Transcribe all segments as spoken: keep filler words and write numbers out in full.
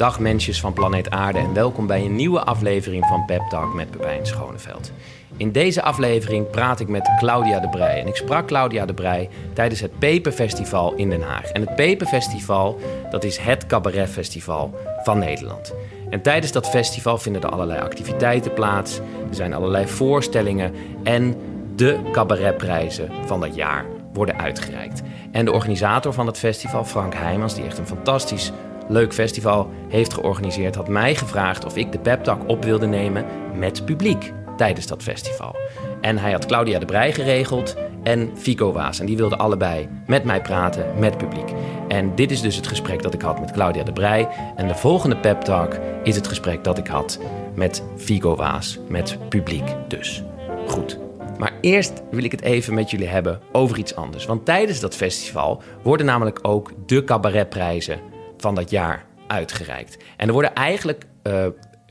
Dag mensjes van planeet Aarde en welkom bij een nieuwe aflevering van Pep Talk met Pepijn Schoneveld. In deze aflevering praat ik met Claudia de Breij. En ik sprak Claudia de Breij tijdens het Peperfestival in Den Haag. En het Peperfestival, dat is het cabaretfestival van Nederland. En tijdens dat festival vinden er allerlei activiteiten plaats. Er zijn allerlei voorstellingen en de cabaretprijzen van dat jaar worden uitgereikt. En de organisator van het festival, Frank Heijmans, die echt een fantastisch leuk festival heeft georganiseerd, had mij gevraagd of ik de Pep Talk op wilde nemen met publiek tijdens dat festival. En hij had Claudia de Breij geregeld en Fico Waas. En die wilden allebei met mij praten, met publiek. En dit is dus het gesprek dat ik had met Claudia de Breij. En de volgende Pep Talk is het gesprek dat ik had met Fico Waas, met publiek dus. Goed. Maar eerst wil ik het even met jullie hebben over iets anders. Want tijdens dat festival worden namelijk ook de cabaretprijzen van dat jaar uitgereikt. En er worden eigenlijk uh, uh,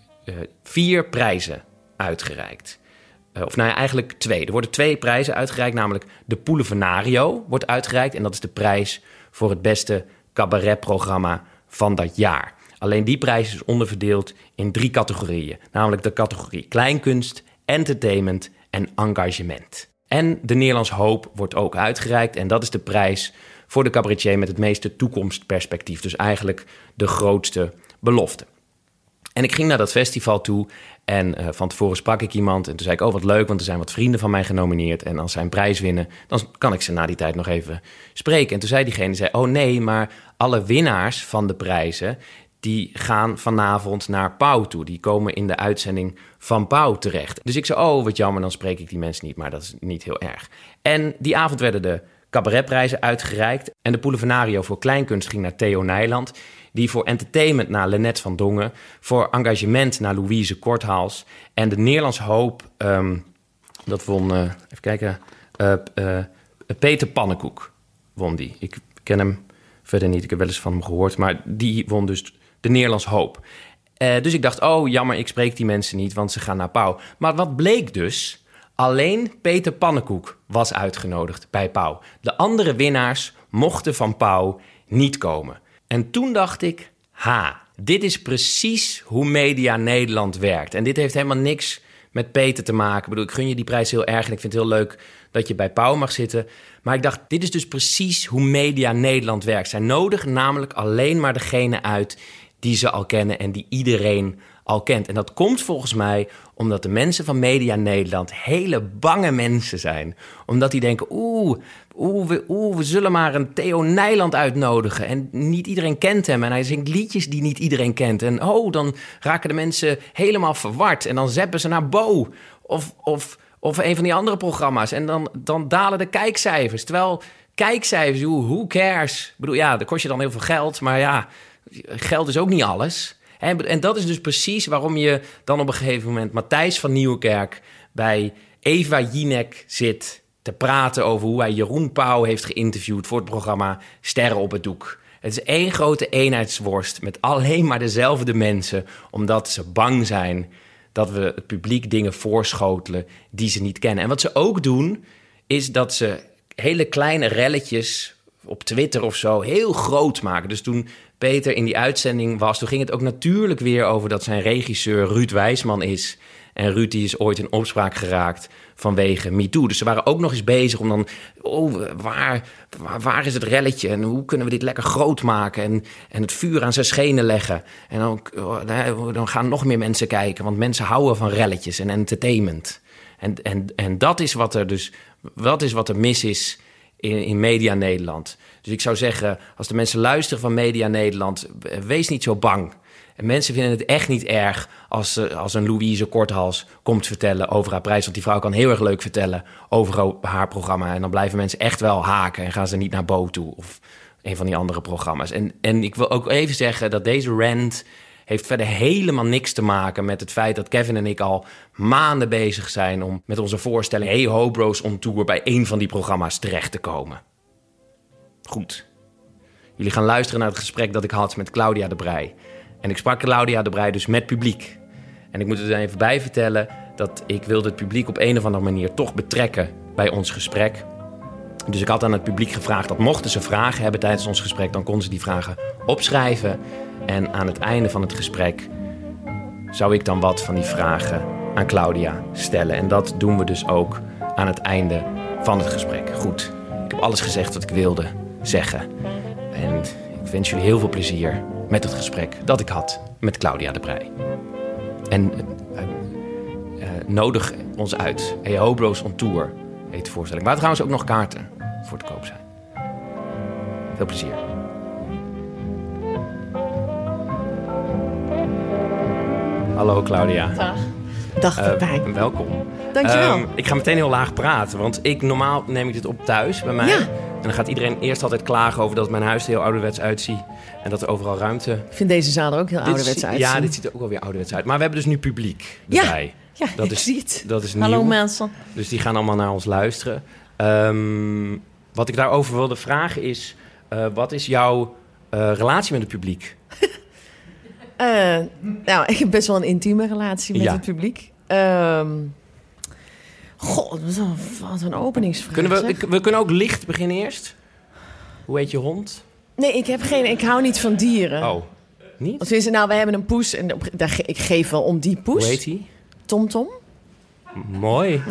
vier prijzen uitgereikt. Uh, of nou ja, eigenlijk twee. Er worden twee prijzen uitgereikt, namelijk de Poelevenario wordt uitgereikt. En dat is de prijs voor het beste cabaretprogramma van dat jaar. Alleen die prijs is onderverdeeld in drie categorieën. Namelijk de categorie kleinkunst, entertainment en engagement. En de Nederlands Hoop wordt ook uitgereikt. En dat is de prijs voor de cabaretier met het meeste toekomstperspectief. Dus eigenlijk de grootste belofte. En ik ging naar dat festival toe en uh, van tevoren sprak ik iemand. En toen zei ik, oh wat leuk, want er zijn wat vrienden van mij genomineerd. En als zij een prijs winnen, dan kan ik ze na die tijd nog even spreken. En toen zei diegene, zei, oh nee, maar alle winnaars van de prijzen, die gaan vanavond naar Pauw toe. Die komen in de uitzending van Pauw terecht. Dus ik zei, oh wat jammer, dan spreek ik die mensen niet. Maar dat is niet heel erg. En die avond werden de cabaretprijzen uitgereikt. En de Poelevenario voor kleinkunst ging naar Theo Nijland. Die voor entertainment naar Lennet van Dongen. Voor engagement naar Louise Korthals. En de Nederlands Hoop, um, dat won, uh, even kijken, uh, uh, Peter Pannenkoek won die. Ik ken hem verder niet, ik heb wel eens van hem gehoord. Maar die won dus de Nederlands Hoop. Uh, dus ik dacht, oh jammer, ik spreek die mensen niet, want ze gaan naar Pauw. Maar wat bleek dus? Alleen Peter Pannenkoek was uitgenodigd bij Pauw. De andere winnaars mochten van Pauw niet komen. En toen dacht ik, ha, dit is precies hoe Media Nederland werkt. En dit heeft helemaal niks met Peter te maken. Ik bedoel, ik gun je die prijs heel erg en ik vind het heel leuk dat je bij Pauw mag zitten. Maar ik dacht, dit is dus precies hoe Media Nederland werkt. Zij nodigen namelijk alleen maar degene uit die ze al kennen en die iedereen al kent. En dat komt volgens mij omdat de mensen van Media Nederland hele bange mensen zijn. Omdat die denken, oeh, oeh, we, oeh, we zullen maar een Theo Nijland uitnodigen. En niet iedereen kent hem. En hij zingt liedjes die niet iedereen kent. En oh, dan raken de mensen helemaal verward. En dan zappen ze naar Bo. Of, of, of een van die andere programma's. En dan, dan dalen de kijkcijfers. Terwijl kijkcijfers, who cares? Ik bedoel, ja, dat kost je dan heel veel geld. Maar ja, geld is ook niet alles. En dat is dus precies waarom je dan op een gegeven moment Matthijs van Nieuwkerk bij Eva Jinek zit te praten over hoe hij Jeroen Pauw heeft geïnterviewd voor het programma Sterren op het Doek. Het is één grote eenheidsworst met alleen maar dezelfde mensen, omdat ze bang zijn dat we het publiek dingen voorschotelen die ze niet kennen. En wat ze ook doen, is dat ze hele kleine relletjes op Twitter of zo heel groot maken. Dus toen Peter in die uitzending was, toen ging het ook natuurlijk weer over dat zijn regisseur Ruud Wijsman is. En Ruud die is ooit in opspraak geraakt vanwege MeToo. Dus ze waren ook nog eens bezig om dan, oh, waar, waar, waar is het relletje? En hoe kunnen we dit lekker groot maken? En, en het vuur aan zijn schenen leggen. En dan, dan gaan nog meer mensen kijken, want mensen houden van relletjes en entertainment. En, en, en dat is wat er dus, dat is wat er mis is in, in Media Nederland. Dus ik zou zeggen, als de mensen luisteren van Media Nederland, wees niet zo bang. En mensen vinden het echt niet erg als, als een Louise Korthals komt vertellen over haar prijs. Want die vrouw kan heel erg leuk vertellen over haar programma. En dan blijven mensen echt wel haken en gaan ze niet naar Bo toe of een van die andere programma's. En, en ik wil ook even zeggen dat deze rant heeft verder helemaal niks te maken met het feit dat Kevin en ik al maanden bezig zijn om met onze voorstelling Hey Ho Bros on Tour bij één van die programma's terecht te komen. Goed. Jullie gaan luisteren naar het gesprek dat ik had met Claudia de Breij. En ik sprak Claudia de Breij dus met publiek. En ik moet er even bij vertellen dat ik wilde het publiek op een of andere manier toch betrekken bij ons gesprek. Dus ik had aan het publiek gevraagd dat mochten ze vragen hebben tijdens ons gesprek, dan konden ze die vragen opschrijven. En aan het einde van het gesprek zou ik dan wat van die vragen aan Claudia stellen. En dat doen we dus ook aan het einde van het gesprek. Goed, ik heb alles gezegd wat ik wilde zeggen. En ik wens jullie heel veel plezier met het gesprek dat ik had met Claudia de Breij. En uh, uh, nodig ons uit. Hey, Hobro's on Tour heet de voorstelling. Waar trouwens ook nog kaarten voor te koop zijn. Veel plezier. Hallo Claudia. Dag. Dag Pepijn. Uh, welkom. Dankjewel. Um, ik ga meteen heel laag praten, want ik normaal neem ik dit op thuis bij mij. Ja. En dan gaat iedereen eerst altijd klagen over dat mijn huis er heel ouderwets uitziet. En dat er overal ruimte... Ik vind deze zaal er ook heel dit ouderwets ziet, uitzien. Ja, dit ziet er ook wel weer ouderwets uit. Maar we hebben dus nu publiek Ja. erbij. Ja, dat ik is, zie het. Dat is nieuw. Hallo mensen. Dus die gaan allemaal naar ons luisteren. Um, wat ik daarover wilde vragen is... Uh, wat is jouw uh, relatie met het publiek? Uh, nou, ik heb best wel een intieme relatie met Ja. het publiek. Um, God, wat een, wat een openingsvraag. Kunnen we, zeg. ik, we kunnen ook licht beginnen eerst. Hoe heet je hond? Nee, ik heb geen. Ik hou niet van dieren. Oh, niet? Of tenminste, nou, wij hebben een poes en op- daar, ge- ik geef wel om die poes. Hoe heet hij? Tom Tom. Mooi.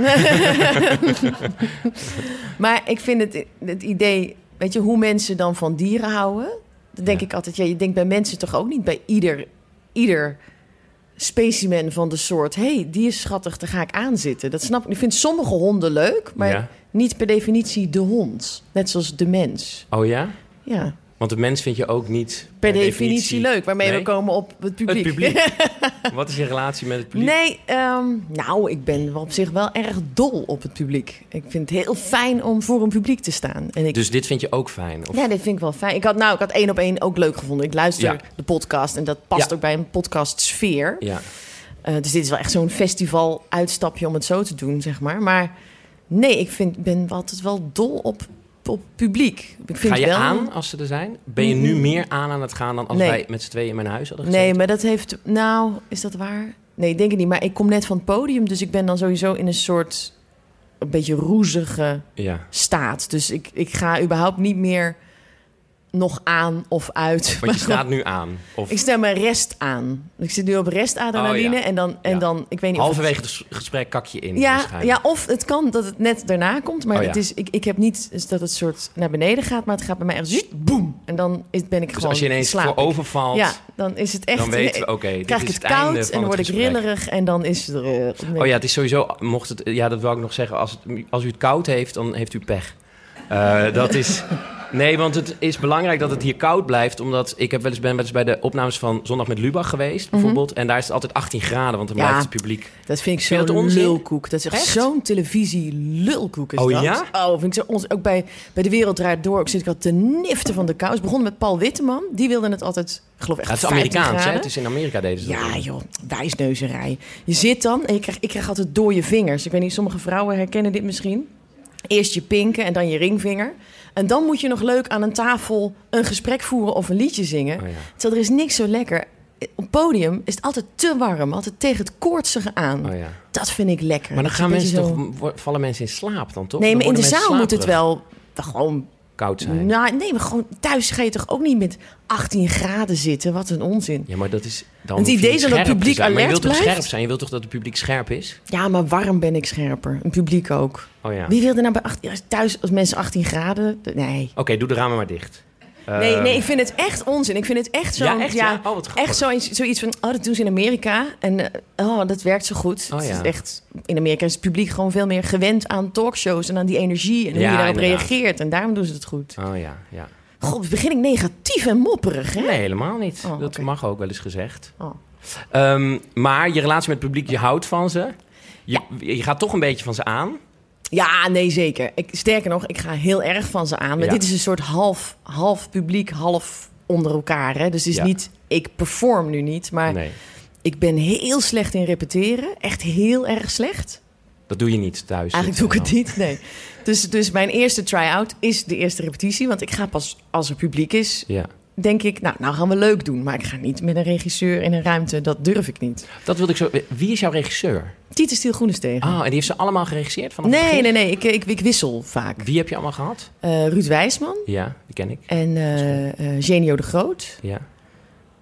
Maar ik vind het, het idee, weet je, hoe mensen dan van dieren houden. Dan denk Ja. ik altijd, ja, je denkt bij mensen toch ook niet bij ieder, ieder specimen van de soort. Hé, hey, die is schattig, daar ga ik aan zitten. Dat snap ik. Ik vind sommige honden leuk, maar Ja. niet per definitie de hond. Net zoals de mens. Oh ja? Ja, Want de mens vind je ook niet per definitie, leuk. Waarmee Nee? we komen op het publiek. Het publiek. Wat is je relatie met het publiek? Nee, ehm, nou, ik ben wel op zich wel erg dol op het publiek. Ik vind het heel fijn om voor een publiek te staan. En ik, Dus dit vind je ook fijn? Of... Ja, dit vind ik wel fijn. Ik had, nou, ik had één op één ook leuk gevonden. Ik luister Ja. de podcast en dat past Ja. ook bij een podcastsfeer. Ja. Uh, dus dit is wel echt zo'n festival-uitstapje om het zo te doen, zeg maar. Maar nee, ik vind, ben altijd wel dol op, op publiek. Ik vind Ga je wel... aan als ze er zijn? Ben je nu meer aan aan het gaan dan als Nee. wij met z'n tweeën in mijn huis hadden gezeten? Nee, maar dat heeft... Nou, is dat waar? Nee, ik denk het niet. Maar ik kom net van het podium, dus ik ben dan sowieso in een soort... een beetje roezige Ja. staat. Dus ik, ik ga überhaupt niet meer nog aan of uit. Want Maar je staat nu aan. Of Ik stel mijn rest aan. Ik zit nu op restadrenaline Oh, ja. en dan en Ja. dan ik weet niet halverwege of het gesprek kak je in. het, ja, waarschijnlijk. ja, of het kan dat het net daarna komt, maar Oh, ja. het is ik, ik heb niet dus dat het soort naar beneden gaat, maar het gaat bij mij echt zut, boem en dan is, ben ik Dus gewoon als je ineens slaap voor ik. overvalt, Ja, dan is het echt dan weten we, oké, dan dit krijg is ik het het einde koud van en dan het word ik gesprek. rillerig en dan is het er uh, nee. Oh ja, het is sowieso, mocht het, ja, dat wil ik nog zeggen, als, het, als u het koud heeft, dan heeft u pech. Uh, dat is... Nee, want het is belangrijk dat het hier koud blijft. Omdat ik heb wel eens, ben wel eens bij de opnames van Zondag met Lubach geweest, bijvoorbeeld. En daar is het altijd achttien graden, want dan Ja. blijft het publiek. Dat vind ik Vind je dat zo'n onzin? lulkoek. Dat is echt, Echt? zo'n televisie-lulkoek. Is Oh dat. ja? Oh, vind ik zo onzin. Ook bij, bij De Wereld Draait Door ook zit ik al te niften van de kou. Het begon met Paul Witteman. Die wilde het altijd, ik geloof echt Ja, het is vijftien Amerikaans, hè? graden. Het is in Amerika deden ze dat. Ja, joh, wijsneuzerij. Je zit dan en je krijgt, ik krijg altijd dode vingers. Ik weet niet, sommige vrouwen herkennen dit misschien. Eerst je pinken en dan je ringvinger. En dan moet je nog leuk aan een tafel een gesprek voeren of een liedje zingen. Oh ja. Terwijl er is niks zo lekker. Op het podium is het altijd te warm. Altijd tegen het koortsige aan. Oh ja. Dat vind ik lekker. Maar dan Dat is gaan een mensen beetje toch, wo- vallen mensen in slaap dan toch? Nee, Dan maar in de worden mensen zaal moet het slaperig. wel, wel gewoon... Koud zijn. Nou, nee, maar gewoon thuis ga je toch ook niet met achttien graden zitten? Wat een onzin. Ja, maar dat is dan. Het hoef je idee niet is dat het scherp te publiek zijn. Maar je alert wilt toch blijft? scherp zijn? Je wilt toch dat het publiek scherp is? Ja, maar warm ben ik scherper. Een publiek ook. Oh ja. Wie wil er nou bij acht, thuis als mensen achttien graden? Nee. Oké, doe de ramen maar dicht. Nee, Eh, nee, ik vind het echt onzin. Ik vind het echt zo. Ja, echt? Ja? Oh, wat grappig. echt zoiets, zoiets van, oh, dat doen ze in Amerika. En eh, oh, dat werkt zo goed. Oh, Het ja. is echt, in Amerika is het publiek gewoon veel meer gewend aan talkshows en aan die energie en hoe Ja, je daarop inderdaad. reageert. En daarom doen ze het goed. Oh ja, ja. God, begin ik negatief en mopperig, hè? Nee, helemaal niet. Oh, dat oké. mag ook wel eens gezegd. Oh. Ehm, maar je relatie met het publiek, je houdt van ze. Je, je gaat toch een beetje van ze aan. Ja, nee, zeker. Ik, sterker nog, ik ga heel erg van ze aan. Maar Ja. dit is een soort half, half publiek, half onder elkaar. Hè? Dus het is Ja. niet, ik perform nu niet, maar Nee, ik ben heel slecht in repeteren. Echt heel erg slecht. dat doe je niet thuis. Eigenlijk doe ik het niet, nee. Dus, dus mijn eerste try-out is de eerste repetitie. Want ik ga pas als er publiek is, Ja. denk ik, nou, nou gaan we leuk doen. Maar ik ga niet met een regisseur in een ruimte, dat durf ik niet. Dat wilde ik zo. Wie is jouw regisseur? Tieter Stiel Groenestegen. Ah, en die heeft ze allemaal geregisseerd vanaf het nee, begin? nee, nee, ik, ik, ik wissel vaak. Wie heb je allemaal gehad? Uh, Ruud Wijsman Ja, die ken ik. en uh, uh, Genio de Groot. Ja.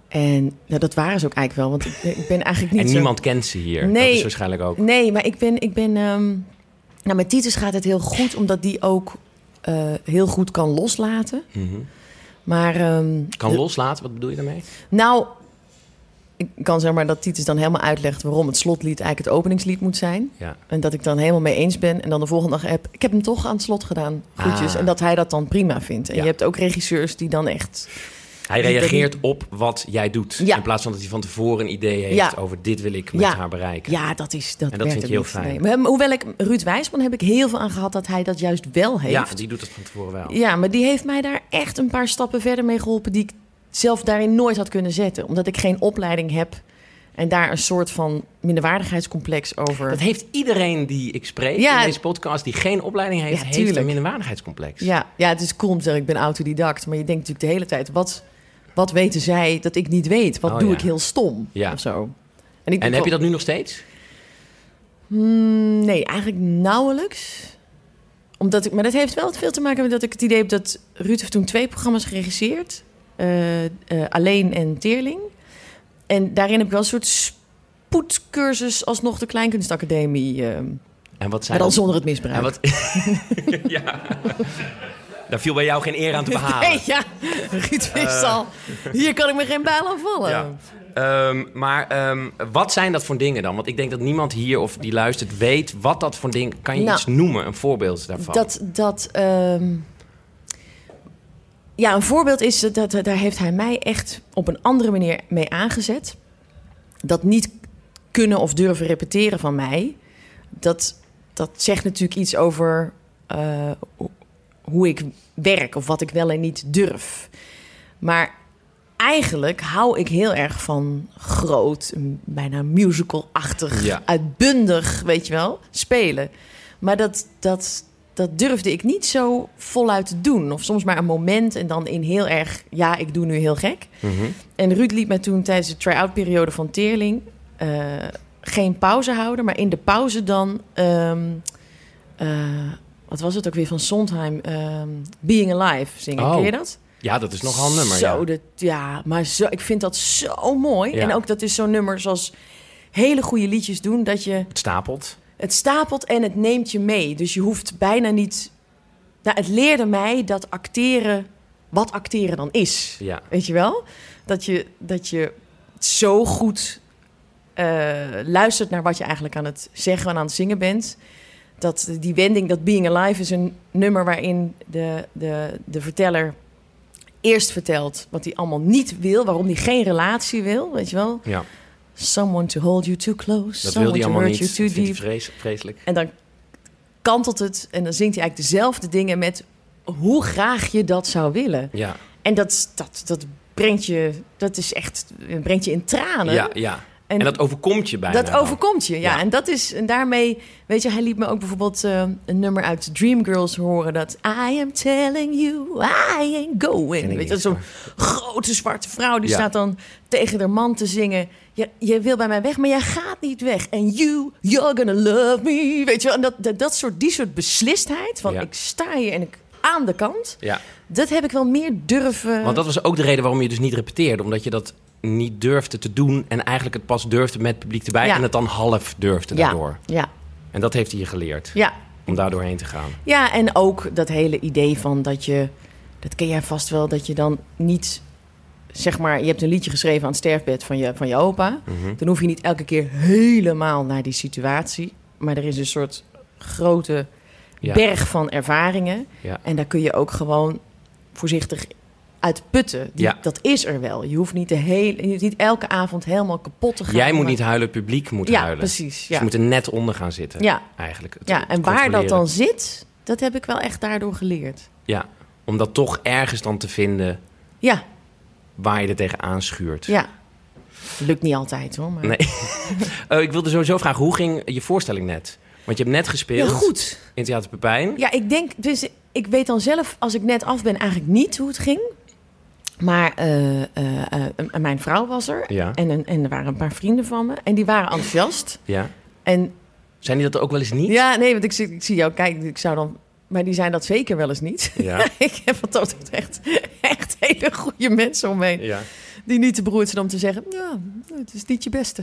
En nou, dat waren ze ook eigenlijk wel, want ik, ik ben eigenlijk niet En zo... niemand kent ze hier. Nee, dat is waarschijnlijk ook... Nee, maar ik ben... Ik ben um... nou, met Titus gaat het heel goed, omdat die ook uh, heel goed kan loslaten. Mm-hmm. Maar... Um, kan de... loslaten? Wat bedoel je daarmee? Nou, ik kan zeg maar dat Titus dan helemaal uitlegt waarom het slotlied eigenlijk het openingslied moet zijn. Ja. En dat ik dan helemaal mee eens ben. En dan de volgende dag heb ik heb hem toch aan het slot gedaan. Groetjes. Ah. En dat hij dat dan prima vindt. En Ja. je hebt ook regisseurs die dan echt... Hij reageert op wat jij doet. Ja. In plaats van dat hij van tevoren een idee heeft Ja. over dit wil ik met Ja. haar bereiken. Ja, dat is dat En dat werkt vind er je heel niet. fijn. Nee. Maar, hoewel ik Ruud Wijsman heb ik heel veel aan gehad dat hij dat juist wel heeft. Ja, die doet dat van tevoren wel. Ja, maar die heeft mij daar echt een paar stappen verder mee geholpen die ik zelf daarin nooit had kunnen zetten. Omdat ik geen opleiding heb en daar een soort van minderwaardigheidscomplex over... Dat heeft iedereen die ik spreek Ja. in deze podcast die geen opleiding heeft, Ja, heeft tuurlijk. een minderwaardigheidscomplex. Ja, ja, het is cool om te zeggen, ik ben autodidact. Maar je denkt natuurlijk de hele tijd, wat, wat weten zij dat ik niet weet? Wat Oh, doe ja. ik heel stom Ja. of zo? En, ik En heb je dat nu nog steeds? Hmm, nee, eigenlijk nauwelijks. Omdat ik, maar dat heeft wel veel te maken met dat ik het idee heb dat Ruud heeft toen twee programma's geregisseerd. Uh, uh, Alleen en Teerling. En daarin heb ik wel een soort spoedcursus alsnog de Kleinkunstacademie. Uh, En wat maar zijn dan dat? zonder het misbruik. En wat... ja. Daar viel bij jou geen eer aan te behalen. Nee, ja, Ruud wist al. Hier kan ik me geen bijl aan vallen. Ja. Um, maar um, wat zijn dat voor dingen dan? Want ik denk dat niemand hier of die luistert weet wat dat voor dingen... Kan je nou, iets noemen, een voorbeeld daarvan? Dat... dat um... Ja, een voorbeeld is, dat, dat daar heeft hij mij echt op een andere manier mee aangezet. Dat niet kunnen of durven repeteren van mij, dat, dat zegt natuurlijk iets over uh, hoe ik werk of wat ik wel en niet durf. Maar eigenlijk hou ik heel erg van groot, bijna musical-achtig, ja. uitbundig, weet je wel, spelen. Maar dat... dat Dat durfde ik niet zo voluit te doen. Of soms maar een moment en dan in heel erg... ja, ik doe nu heel gek. Mm-hmm. En Ruud liet mij toen tijdens de try-out-periode van Teerling... Uh, geen pauze houden, maar in de pauze dan... Um, uh, wat was het ook weer van Sondheim? Um, Being Alive zingen. Oh. Ken je dat? Ja, dat is nogal een nummer. Zo, ja. dat, ja, maar zo, ik vind dat zo mooi. Ja. En ook dat is zo'n nummer zoals hele goede liedjes doen... dat je... Het stapelt. Het stapelt en het neemt je mee. Dus je hoeft bijna niet... Nou, het leerde mij dat acteren... wat acteren dan is. Ja. Weet je wel? Dat je, dat je zo goed uh, luistert naar wat je eigenlijk aan het zeggen en aan het zingen bent. Dat die wending, dat Being Alive is een nummer waarin de, de, de verteller eerst vertelt wat hij allemaal niet wil. Waarom hij geen relatie wil, weet je wel? Ja. Someone to hold you too close. Dat someone wil hij to allemaal hurt niet. you Dat too vindt hij deep. vrees, vreselijk. En dan kantelt het en dan zingt hij eigenlijk dezelfde dingen met hoe graag je dat zou willen. Ja. En dat, dat, dat brengt je, dat is echt, brengt je in tranen. Ja, ja. En, en dat overkomt je bijna. Dat dan. overkomt je, ja. Ja. En dat is, en daarmee, weet je, hij liet me ook bijvoorbeeld uh, een nummer uit Dreamgirls horen. Dat I am telling you, I ain't going. Weet je, dat is zo'n grote zwarte vrouw die ja. staat dan tegen haar man te zingen. Je, je wil bij mij weg, maar jij gaat niet weg. En you, you're gonna love me. Weet je wel, en dat, dat, dat soort, die soort beslistheid van ja. ik sta hier en ik aan de kant. Ja. Dat heb ik wel meer durven... Want dat was ook de reden waarom je dus niet repeteerde. Omdat je dat niet durfde te doen en eigenlijk het pas durfde met het publiek erbij. Ja. En het dan half durfde daardoor. Ja, ja. En dat heeft hij je geleerd. Ja. Om daar doorheen te gaan. Ja, en ook dat hele idee van dat je... Dat ken jij vast wel, dat je dan niet... Zeg maar, je hebt een liedje geschreven aan het sterfbed van je, van je opa. Mm-hmm. Dan hoef je niet elke keer helemaal naar die situatie. Maar er is een soort grote ja. berg van ervaringen. Ja. En daar kun je ook gewoon voorzichtig uit putten. Die, ja. Dat is er wel. Je hoeft niet, de hele, je hoeft niet elke avond helemaal kapot te gaan. Jij moet maar... niet huilen, het publiek moet ja, huilen. Precies, ja, dus je moet er net onder gaan zitten. Ja. Eigenlijk. Het, ja, het en waar dat dan zit, dat heb ik wel echt daardoor geleerd. Ja, om dat toch ergens dan te vinden... Ja. Waar je er tegenaan schuurt. Ja. Lukt niet altijd, hoor. Maar... Nee. uh, ik wilde sowieso vragen, hoe ging je voorstelling net? Want je hebt net gespeeld. Ja, goed. In Theater Pepijn. Ja, ik denk... Dus ik weet dan zelf, als ik net af ben, eigenlijk niet hoe het ging. Maar uh, uh, uh, mijn vrouw was er. Ja. En, een, en er waren een paar vrienden van me. En die waren enthousiast. Ja. En... Zijn die dat ook wel eens niet? Ja, nee, want ik, ik zie jou kijken. Ik zou dan... Maar die zijn dat zeker wel eens niet. Ja. Ik heb wat dat betreft echt hele goede mensen omheen. Ja. die niet te beroerd zijn om te zeggen... ja, het is niet je beste.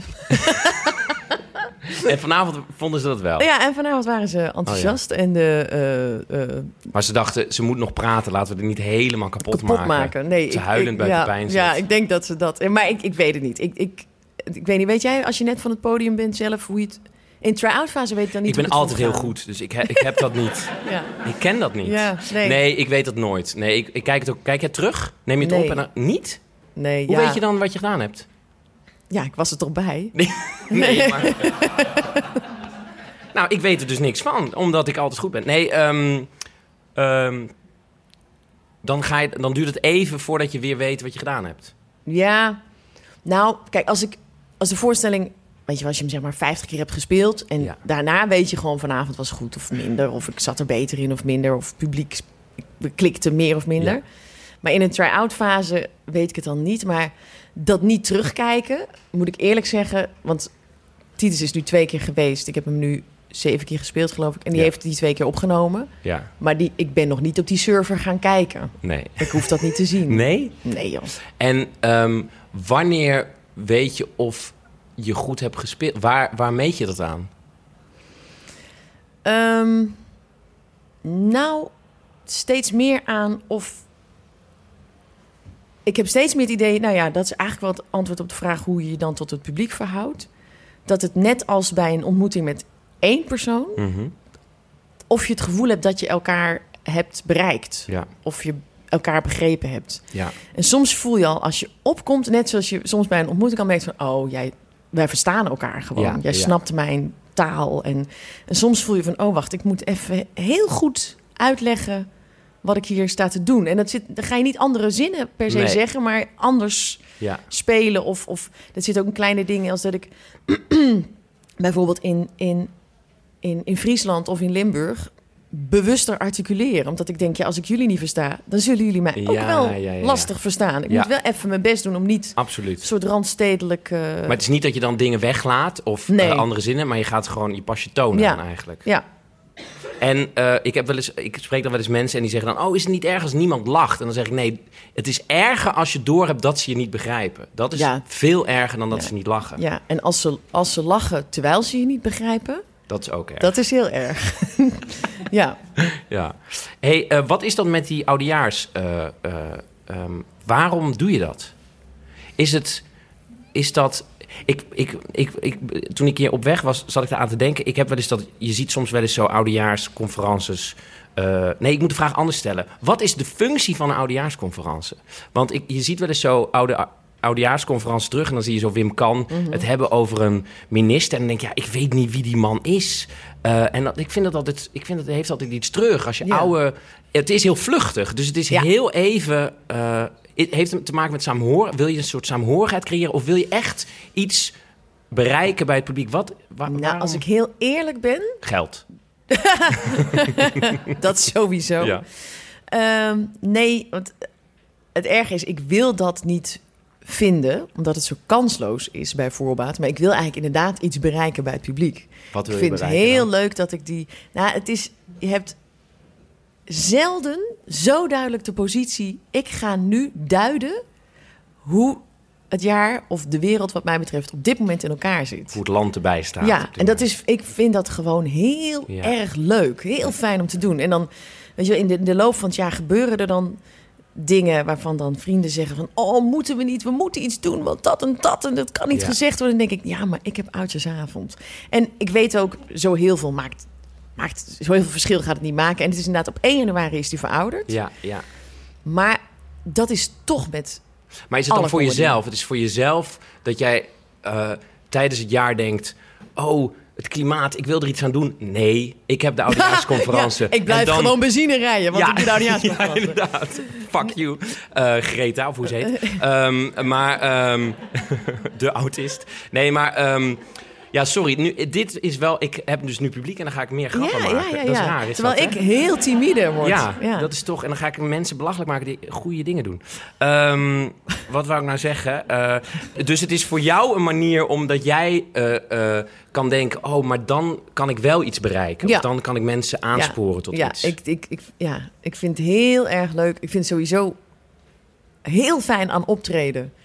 En vanavond vonden ze dat wel? Ja, en vanavond waren ze enthousiast. Oh, ja. En de, uh, uh, maar ze dachten, ze moet nog praten. Laten we het niet helemaal kapot, kapot maken. maken. Nee, ze ik, huilend ik, bij ja, Pepijn zit. Ja, ik denk dat ze dat... Maar ik, ik weet het niet. Ik, ik, ik weet niet. Weet jij, als je net van het podium bent zelf... hoe je het... In try-out fase weet ik dan niet. Ik ben altijd heel goed, dus ik, he, ik heb dat niet. Ja. Ik ken dat niet. Ja, nee. nee, ik weet dat nooit. Nee, ik, ik kijk het ook. Kijk je het terug? Neem je het nee. op en dan... Niet? Nee, Hoe ja. weet je dan wat je gedaan hebt? Ja, ik was er toch bij. Nee, nee maar... nou, ik weet er dus niks van, omdat ik altijd goed ben. Nee, um, um, dan, ga je, dan duurt het even voordat je weer weet wat je gedaan hebt. Ja, nou, kijk, als ik als de voorstelling... Weet je, als je hem zeg maar vijftig keer hebt gespeeld... en ja. daarna weet je gewoon vanavond was goed of minder... of ik zat er beter in of minder... of het publiek klikte meer of minder. Ja. Maar in een try-out fase weet ik het dan niet. Maar dat niet terugkijken, moet ik eerlijk zeggen... want Titus is nu twee keer geweest. Ik heb hem nu zeven keer gespeeld, geloof ik. En die ja. heeft die twee keer opgenomen. Ja. Maar die, ik ben nog niet op die server gaan kijken. Nee. Ik hoef dat niet te zien. Nee? Nee, joh. En um, wanneer weet je of... je goed hebt gespeeld. Waar, waar meet je dat aan? Um, nou, steeds meer aan of... Ik heb steeds meer het idee... Nou ja, dat is eigenlijk wel het antwoord op de vraag... hoe je je dan tot het publiek verhoudt. Dat het net als bij een ontmoeting met één persoon... Mm-hmm. of je het gevoel hebt dat je elkaar hebt bereikt. Ja. Of je elkaar begrepen hebt. Ja. En soms voel je al, als je opkomt... net zoals je soms bij een ontmoeting kan merken van... oh, jij... wij verstaan elkaar gewoon. Ja, Jij ja. snapt mijn taal. En, en soms voel je van... oh, wacht, ik moet even heel goed uitleggen... wat ik hier sta te doen. En dat zit, dan ga je niet andere zinnen per se nee. zeggen... maar anders ja. spelen. Of, of dat zit ook in kleine dingen als dat ik... bijvoorbeeld in, in, in, in Friesland of in Limburg... bewuster articuleren. Omdat ik denk, ja, als ik jullie niet versta... dan zullen jullie mij ja, ook wel ja, ja, lastig verstaan. Ik ja. moet wel even mijn best doen om niet... Absoluut. Een soort randstedelijk... Uh... Maar het is niet dat je dan dingen weglaat of nee. uh, andere zinnen... maar je gaat gewoon je pas je toon ja. aan eigenlijk. Ja. En uh, ik, heb wel eens, ik spreek dan wel eens mensen en die zeggen dan... oh, is het niet erg als niemand lacht? En dan zeg ik, nee, het is erger als je doorhebt dat ze je niet begrijpen. Dat is ja. veel erger dan dat ja. ze niet lachen. Ja, en als ze, als ze lachen terwijl ze je niet begrijpen... Dat is ook erg. Dat is heel erg. ja. ja. Hey, uh, wat is dan met die oudejaars? Uh, uh, um, waarom doe je dat? Is het... Is dat... Ik, ik, ik, ik, toen ik hier op weg was, zat ik eraan te denken... Ik heb wel eens dat... Je ziet soms wel eens zo oudejaarsconferences... Uh, nee, ik moet de vraag anders stellen. Wat is de functie van een oudejaarsconferentie? Want ik, je ziet wel eens zo oude... oudejaarsconferentie terug en dan zie je zo Wim Kan mm-hmm. het hebben over een minister en dan denk je, ja, ik weet niet wie die man is. Uh, en dat, ik vind dat altijd, ik vind dat heeft altijd iets terug. Als je ja. oude, het is heel vluchtig, dus het is ja. heel even. Uh, het heeft te maken met saamhorigheid. Wil je een soort saamhorigheid creëren of wil je echt iets bereiken bij het publiek? Wat? Wa- nou, waarom? Als ik heel eerlijk ben, geld. Dat sowieso. Ja. Um, nee, want het erge is, ik wil dat niet vinden, omdat het zo kansloos is bij voorbaat. Maar ik wil eigenlijk inderdaad iets bereiken bij het publiek. Wat wil ik vind je het bereiken heel dan? leuk dat ik die... Nou, het is... Je hebt zelden zo duidelijk de positie... Ik ga nu duiden hoe het jaar of de wereld wat mij betreft op dit moment in elkaar zit. Hoe het land erbij staat. Ja, en dat is, ik vind dat gewoon heel ja. erg leuk. Heel fijn om te doen. En dan, weet je, in de, in de loop van het jaar gebeuren er dan dingen waarvan dan vrienden zeggen van... oh, moeten we niet, we moeten iets doen, want dat en dat en dat kan niet ja. gezegd worden. Dan denk ik, ja, maar ik heb oudjesavond. En ik weet ook, zo heel veel maakt, maakt zo heel veel verschil gaat het niet maken. En het is inderdaad op één januari is die verouderd. Ja, ja. Maar dat is toch met... Maar is het dan voor jezelf? Het is voor jezelf dat jij uh, tijdens het jaar denkt... oh, het klimaat, ik wil er iets aan doen. Nee, ik heb de oudejaarsconferentie. ja, ik blijf dan... gewoon benzine rijden, want ja, ik heb de oudejaarsconferentie. Ja, inderdaad. Fuck you. Uh, Greta, of hoe ze heet. Um, maar, um, de autist. Nee, maar... Um, ja, sorry. Nu, dit is wel... Ik heb dus nu publiek en dan ga ik meer grappen ja, maken. Ja, ja, dat is ja. raar. Is Terwijl dat, ik heel timide word. Ja, ja, dat is toch... En dan ga ik mensen belachelijk maken die goede dingen doen. Um, wat wou ik nou zeggen? Uh, dus het is voor jou een manier omdat jij uh, uh, kan denken... oh, maar dan kan ik wel iets bereiken. Ja. Of dan kan ik mensen aansporen ja. tot ja, iets. Ik, ik, ik, ja, ik vind het heel erg leuk. Ik vind het sowieso heel fijn aan optreden...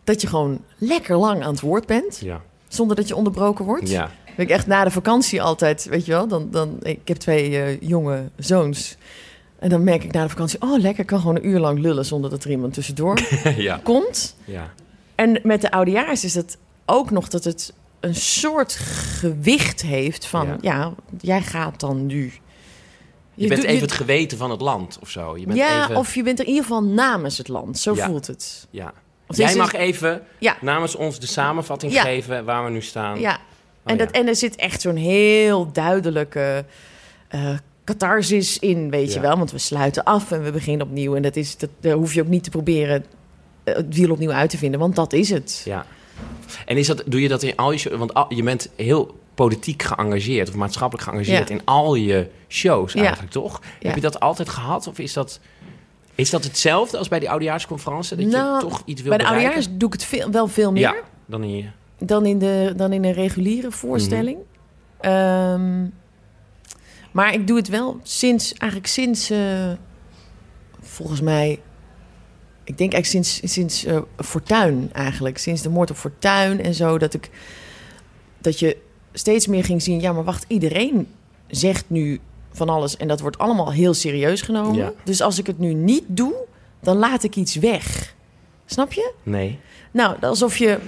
dat je gewoon lekker lang aan het woord bent. Ja. Zonder dat je onderbroken wordt. Ja. Weet ik echt na de vakantie altijd, weet je wel. Dan, dan, ik heb twee uh, jonge zoons. En dan merk ik na de vakantie... oh, lekker, ik kan gewoon een uur lang lullen... zonder dat er iemand tussendoor ja. komt. Ja. En met de oudejaars is het ook nog dat het een soort gewicht heeft van... ja, ja jij gaat dan nu... Je, je bent doet, even je, het geweten van het land of zo. Je bent ja, even... of je bent er in ieder geval namens het land. Zo ja. voelt het. Ja. Of jij mag is... even ja. namens ons de samenvatting ja. geven waar we nu staan. Ja. Oh, en, dat, ja. en er zit echt zo'n heel duidelijke uh, catharsis in, weet ja. je wel. Want we sluiten af en we beginnen opnieuw. En dat is, dat, daar hoef je ook niet te proberen uh, het wiel opnieuw uit te vinden, want dat is het. Ja. En is dat, doe je dat in al je shows? Want al, je bent heel politiek geëngageerd of maatschappelijk geëngageerd ja. in al je shows eigenlijk, ja. toch? Ja. Heb je dat altijd gehad? Of is dat, is dat hetzelfde als bij die oudejaarsconferentie? Dat nou, je toch iets wil bij de bereiken? oudejaars doe ik het veel, wel veel meer. Ja, dan in je... Dan in, de, dan in een reguliere voorstelling. Mm-hmm. Um, maar ik doe het wel sinds, eigenlijk sinds, uh, volgens mij, ik denk eigenlijk sinds, sinds uh, Fortuyn eigenlijk. Sinds de moord op Fortuyn en zo, dat ik, dat je steeds meer ging zien, ja, maar wacht, iedereen zegt nu van alles en dat wordt allemaal heel serieus genomen. Ja. Dus als ik het nu niet doe, dan laat ik iets weg. Snap je? Nee. Nou, alsof je...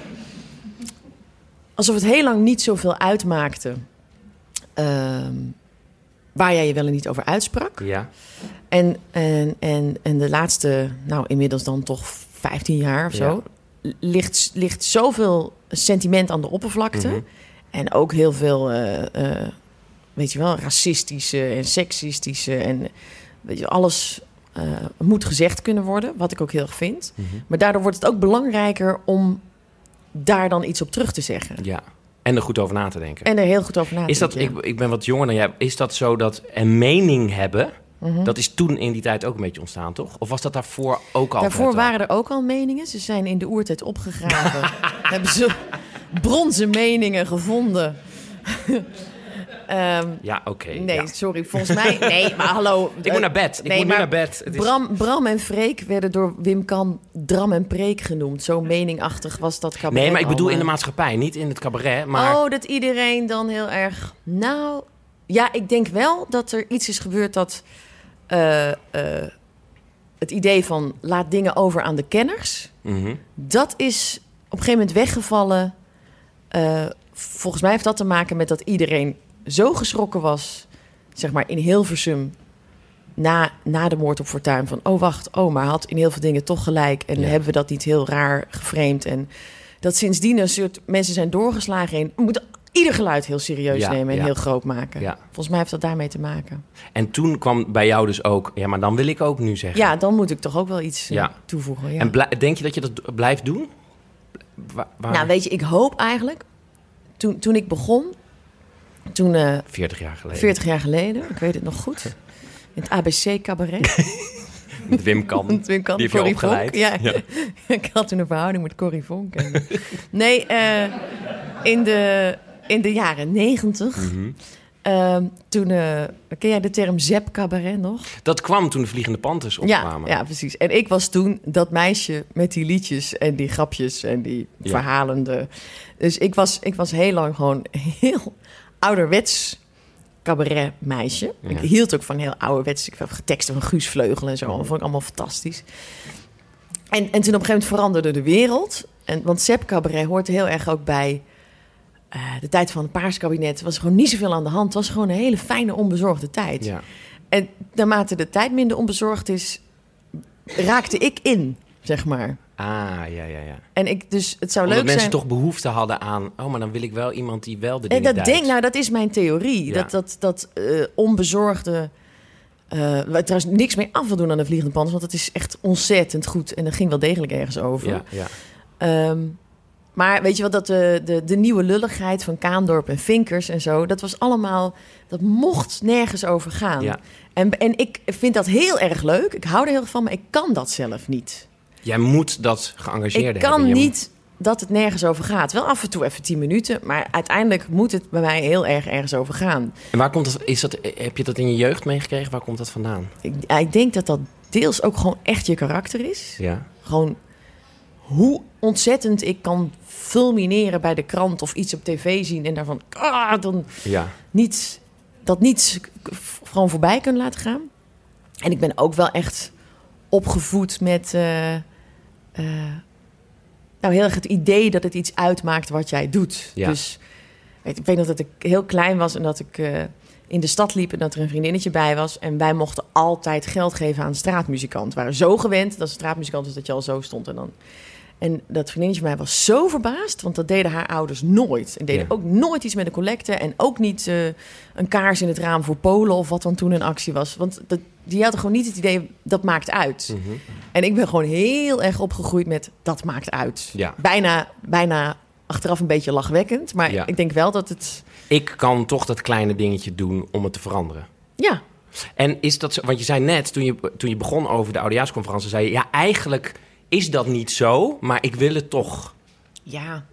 Alsof het heel lang niet zoveel uitmaakte uh, waar jij je wel en niet over uitsprak. Ja. En, en, en, en de laatste, nou inmiddels dan toch vijftien jaar of zo... Ja. Ligt, ligt zoveel sentiment aan de oppervlakte. Mm-hmm. En ook heel veel, uh, uh, weet je wel, racistische en seksistische... en weet je, alles uh, moet gezegd kunnen worden, wat ik ook heel erg vind. Mm-hmm. Maar daardoor wordt het ook belangrijker om... daar dan iets op terug te zeggen. Ja, en er goed over na te denken. En er heel goed over na te is dat, denken. ik, ik ben wat jonger dan jij. Is dat zo dat een mening hebben... Mm-hmm. dat is toen in die tijd ook een beetje ontstaan, toch? Of was dat daarvoor ook al? Daarvoor waren er ook al meningen. Ze zijn in de oertijd opgegraven. Hebben ze bronzen meningen gevonden. Um, ja, oké. Okay, nee, ja. sorry. Volgens mij... Nee, maar hallo. Ik moet naar bed. Ik nee, moet nu naar bed. Het is... Bram, Bram en Freek werden door Wim Kan Dram en Preek genoemd. Zo meningachtig was dat cabaret. Nee, maar ik bedoel allemaal. in de maatschappij, niet in het cabaret. Maar... Oh, dat iedereen dan heel erg... Nou, ja, ik denk wel dat er iets is gebeurd dat... Uh, uh, het idee van laat dingen over aan de kenners... Mm-hmm. Dat is op een gegeven moment weggevallen. Uh, volgens mij heeft dat te maken met dat iedereen... zo geschrokken was, zeg maar, in Hilversum... na, na de moord op Fortuyn. Van, oh, wacht, oh, maar had in heel veel dingen toch gelijk. En ja. hebben we dat niet heel raar geframed. En dat sindsdien een soort mensen zijn doorgeslagen in... we moeten ieder geluid heel serieus ja, nemen en ja. heel groot maken. Ja. Volgens mij heeft dat daarmee te maken. En toen kwam bij jou dus ook... ja, maar dan wil ik ook nu zeggen. Ja, dan moet ik toch ook wel iets ja. uh, toevoegen. Ja. En bl- denk je dat je dat blijft doen? Waar, waar... Nou, weet je, ik hoop eigenlijk... Toen, toen ik begon... Toen, uh, veertig jaar geleden. veertig jaar geleden, ik weet het nog goed. In het A B C-cabaret. Met Wim Kan. Met Wim Kan, die heb je Corrie opgeleid. Ja, ja. Ik had toen een verhouding met Corrie Vonk. En... nee, uh, in, de, in de jaren negentig... Mm-hmm. Uh, toen, uh, ken jij de term zep-cabaret nog? Dat kwam toen de Vliegende Panthers opkwamen. Ja, ja, precies. En ik was toen dat meisje met die liedjes en die grapjes en die ja. verhalende. Dus ik was, ik was heel lang gewoon heel ouderwets cabaretmeisje. Ja. Ik hield ook van heel ouderwets. Ik heb geteksten van Guus Vleugel en zo. Dat vond ik allemaal fantastisch. En, en toen op een gegeven moment veranderde de wereld. En, want zep-cabaret hoort heel erg ook bij... Uh, de tijd van het Paarskabinet was gewoon niet zoveel aan de hand. Het was gewoon een hele fijne, onbezorgde tijd. Ja. En naarmate de tijd minder onbezorgd is... raakte ik in, zeg maar. Ah, ja, ja, ja. En ik, dus het zou Omdat leuk mensen zijn... toch behoefte hadden aan... oh, maar dan wil ik wel iemand die wel de dingen en dat duidt. denk, nou, dat is mijn theorie. Ja. Dat, dat, dat uh, onbezorgde... Uh, waar trouwens niks mee af wil doen aan de Vliegende Panthers... want het is echt ontzettend goed. En dat ging wel degelijk ergens over. Ja, ja. Um, Maar weet je wat, dat de, de, de nieuwe lulligheid van Kaandorp en Vinkers en zo... dat was allemaal... dat mocht nergens over gaan. Ja. En, en ik vind dat heel erg leuk. Ik hou er heel erg van, maar ik kan dat zelf niet. Jij moet dat geëngageerde hebben. Ik kan Je niet moet... dat het nergens over gaat. Wel af en toe even tien minuten... maar uiteindelijk moet het bij mij heel erg ergens over gaan. En waar komt dat, is dat... heb je dat in je jeugd meegekregen? Waar komt dat vandaan? Ik, ik denk dat dat deels ook gewoon echt je karakter is. Ja. Gewoon... hoe ontzettend ik kan fulmineren bij de krant of iets op tv zien en daarvan ah, dan Ja. niet, dat niets gewoon voorbij kunnen laten gaan. En ik ben ook wel echt opgevoed met uh, uh, nou heel erg het idee dat het iets uitmaakt wat jij doet. Ja. Dus weet, ik weet nog dat ik heel klein was en dat ik uh, in de stad liep en dat er een vriendinnetje bij was. En wij mochten altijd geld geven aan een straatmuzikant. We waren zo gewend dat een straatmuzikant was dat je al zo stond. En, dan... en dat vriendinnetje van mij was zo verbaasd, want dat deden haar ouders nooit. En deden ja. ook nooit iets met de collecte en ook niet uh, een kaars in het raam voor Polen of wat dan toen een actie was. Want dat, die hadden gewoon niet het idee, dat maakt uit. Mm-hmm. En ik ben gewoon heel erg opgegroeid met, dat maakt uit. Ja. Bijna, bijna achteraf een beetje lachwekkend, maar ja. ik denk wel dat het... Ik kan toch dat kleine dingetje doen om het te veranderen. Ja. En is dat zo? Want je zei net, toen je, toen je begon over de oudejaarsconferentie, zei je, ja, eigenlijk is dat niet zo, maar ik wil het toch. Ja.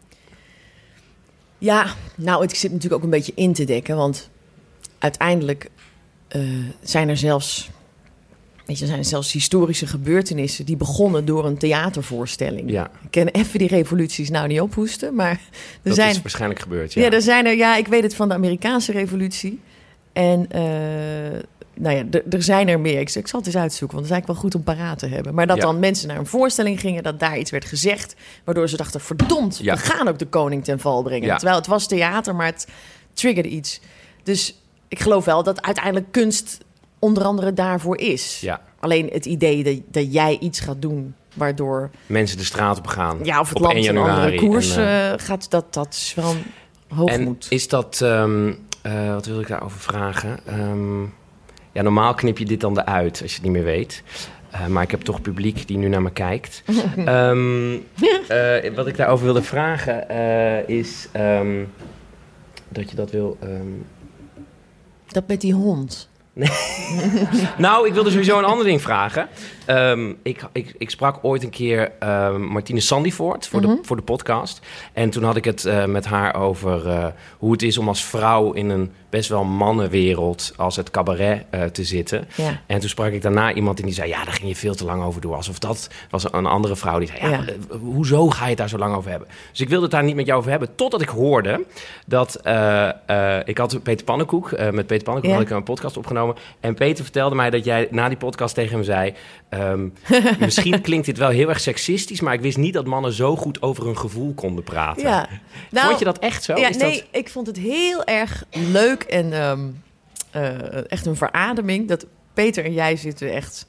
Ja, nou, ik zit natuurlijk ook een beetje in te dekken, want uiteindelijk uh, zijn er zelfs... Weet je, er zijn zelfs historische gebeurtenissen die begonnen door een theatervoorstelling. Ja. Ik ken even die revoluties nou niet ophoesten, maar er dat zijn... is waarschijnlijk gebeurd, ja. Ja, er zijn er, ja, ik weet het van de Amerikaanse revolutie. En uh, nou ja, d- er zijn er meer. Ik, ik zal het eens uitzoeken, want dat is eigenlijk wel goed om paraat te hebben. Maar dat ja. dan mensen naar een voorstelling gingen, dat daar iets werd gezegd, waardoor ze dachten, verdomd, ja. we gaan ook de koning ten val brengen. Ja. Terwijl het was theater, maar het triggerde iets. Dus ik geloof wel dat uiteindelijk kunst onder andere daarvoor is. Ja. Alleen het idee dat, dat jij iets gaat doen waardoor mensen de straat op gaan. Ja, of het op land één een andere koers en, uh, uh, gaat, dat, dat is wel een hoogmoed. En is dat, um, uh, wat wil ik daarover vragen? Um, ja, normaal knip je dit dan eruit als je het niet meer weet. Uh, maar ik heb toch publiek die nu naar me kijkt. um, uh, wat ik daarover wilde vragen uh, is um, dat je dat wil... Um... Dat met die hond. Nee. Nou, ik wilde sowieso een ander ding vragen. Um, ik, ik, ik sprak ooit een keer um, Martine Sandifort voor, mm-hmm. de, voor de podcast. En toen had ik het uh, met haar over uh, hoe het is om als vrouw in een best wel mannenwereld als het cabaret uh, te zitten. Ja. En toen sprak ik daarna iemand en die zei, ja, daar ging je veel te lang over door. Alsof dat was een andere vrouw die zei, ja, ja. Uh, hoezo ga je het daar zo lang over hebben? Dus ik wilde het daar niet met jou over hebben, totdat ik hoorde dat... Uh, uh, ik had Peter Pannenkoek, uh, met Peter Pannenkoek ja. had ik een podcast opgenomen. En Peter vertelde mij dat jij na die podcast tegen hem zei... Um, misschien klinkt dit wel heel erg seksistisch, maar ik wist niet dat mannen zo goed over hun gevoel konden praten. Ja. Nou, vond je dat echt zo? Ja, is nee, dat... ik vond het heel erg leuk en um, uh, echt een verademing dat Peter en jij zitten echt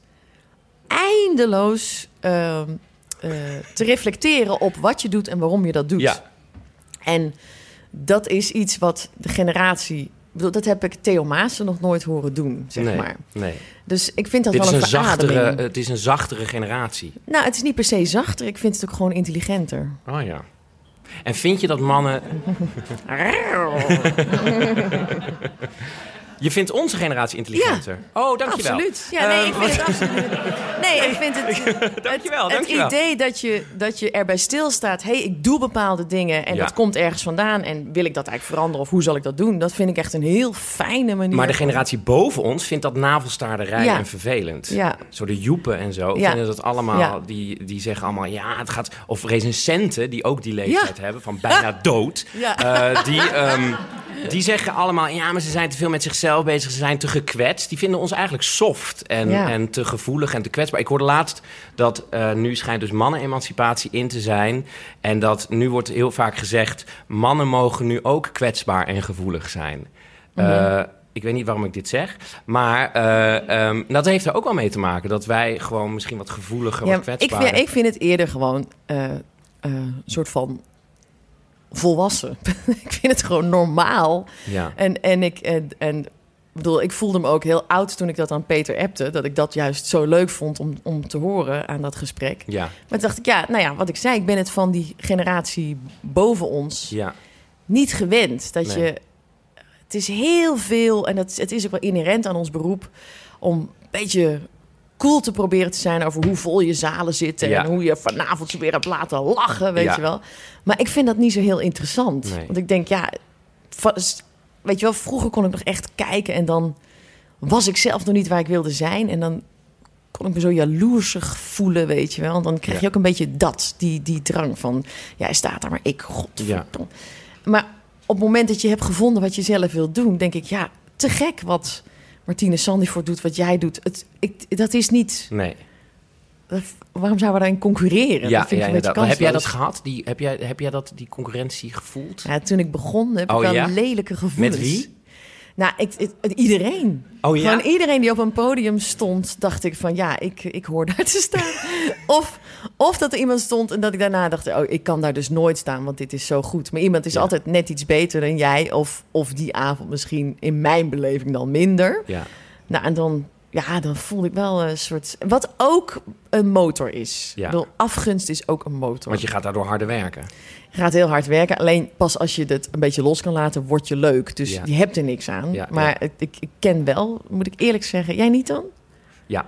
eindeloos uh, uh, te reflecteren op wat je doet en waarom je dat doet. Ja. En dat is iets wat de generatie... Dat heb ik Theo Maassen nog nooit horen doen, zeg nee, maar. Nee. Dus ik vind dat Dit wel een, een verademing. Zachtere, het is een zachtere generatie. Nou, het is niet per se zachter. Ik vind het ook gewoon intelligenter. Oh ja. En vind je dat mannen... Je vindt onze generatie intelligenter? Ja, oh, dankjewel. Absoluut. Ja, nee, ik vind het absoluut... Nee, ik vind het... dankjewel, het, dankjewel. Het idee dat je, dat je erbij stilstaat... hé, hey, ik doe bepaalde dingen en ja. dat komt ergens vandaan... en wil ik dat eigenlijk veranderen of hoe zal ik dat doen? Dat vind ik echt een heel fijne manier. Maar de generatie boven ons vindt dat navelstaarderij ja. en vervelend. Ja. Zo de joepen en zo ja. vinden dat allemaal... Ja. Die, die zeggen allemaal, ja, het gaat... Of recensenten die ook die leeftijd ja. hebben, van bijna dood... Ja. Uh, die... Um, Die zeggen allemaal, ja, maar ze zijn te veel met zichzelf bezig. Ze zijn te gekwetst. Die vinden ons eigenlijk soft en, ja. en te gevoelig en te kwetsbaar. Ik hoorde laatst dat uh, nu schijnt dus mannenemancipatie in te zijn. En dat nu wordt heel vaak gezegd... mannen mogen nu ook kwetsbaar en gevoelig zijn. Mm-hmm. Uh, ik weet niet waarom ik dit zeg. Maar uh, um, dat heeft er ook wel mee te maken. Dat wij gewoon misschien wat gevoeliger, ja, wat kwetsbaarder... Ik vind, ik vind het eerder gewoon uh, uh, een soort van... volwassen. Ik vind het gewoon normaal. Ja. En, en, ik, en, en bedoel, ik voelde me ook heel oud toen ik dat aan Peter appte. Dat ik dat juist zo leuk vond om, om te horen aan dat gesprek. Ja. Maar toen dacht ik, ja, nou ja, wat ik zei, ik ben het van die generatie boven ons ja. niet gewend. Dat nee. je, het is heel veel, en dat, het is ook wel inherent aan ons beroep, om een beetje cool te proberen te zijn over hoe vol je zalen zitten... Ja. en hoe je vanavond je weer hebt laten lachen, weet ja. je wel. Maar ik vind dat niet zo heel interessant. Nee. Want ik denk, ja... Weet je wel, vroeger kon ik nog echt kijken... en dan was ik zelf nog niet waar ik wilde zijn... en dan kon ik me zo jaloersig voelen, weet je wel. Want dan krijg je Ja. ook een beetje dat, die, die drang van... jij staat daar, maar ik, godverdomme. Ja. Maar op het moment dat je hebt gevonden wat je zelf wilt doen... denk ik, ja, te gek wat Martine Sandifort doet, wat jij doet. Het, ik, dat is niet... Nee. Dat, waarom zouden we daarin concurreren? Ja, dat vind ja ik een beetje inderdaad. Maar heb jij dat kansloos. gehad? Die, heb, jij, heb jij dat, die concurrentie gevoeld? Ja, toen ik begon, heb ik Oh, wel ja? lelijke gevoelens. Met wie? Nou, ik, ik- het- iedereen. Oh ja? Gewoon iedereen die op een podium stond, dacht ik van ja, ik, ik hoor daar te staan. of, of dat er iemand stond en dat ik daarna dacht, oh, ik kan daar dus nooit staan, want dit is zo goed. Maar iemand is Ja. altijd net iets beter dan jij, of, of die avond misschien in mijn beleving dan minder. Ja. Nou, en dan, ja, dan voelde ik wel een soort... Wat ook een motor is. Ja. Ik bedoel, afgunst is ook een motor. Want je gaat daardoor harder werken. Je gaat heel hard werken. Alleen pas als je het een beetje los kan laten, word je leuk. Dus Ja. je hebt er niks aan. Ja, maar ja. Ik, ik, ik ken wel, moet ik eerlijk zeggen. Jij niet dan? Ja.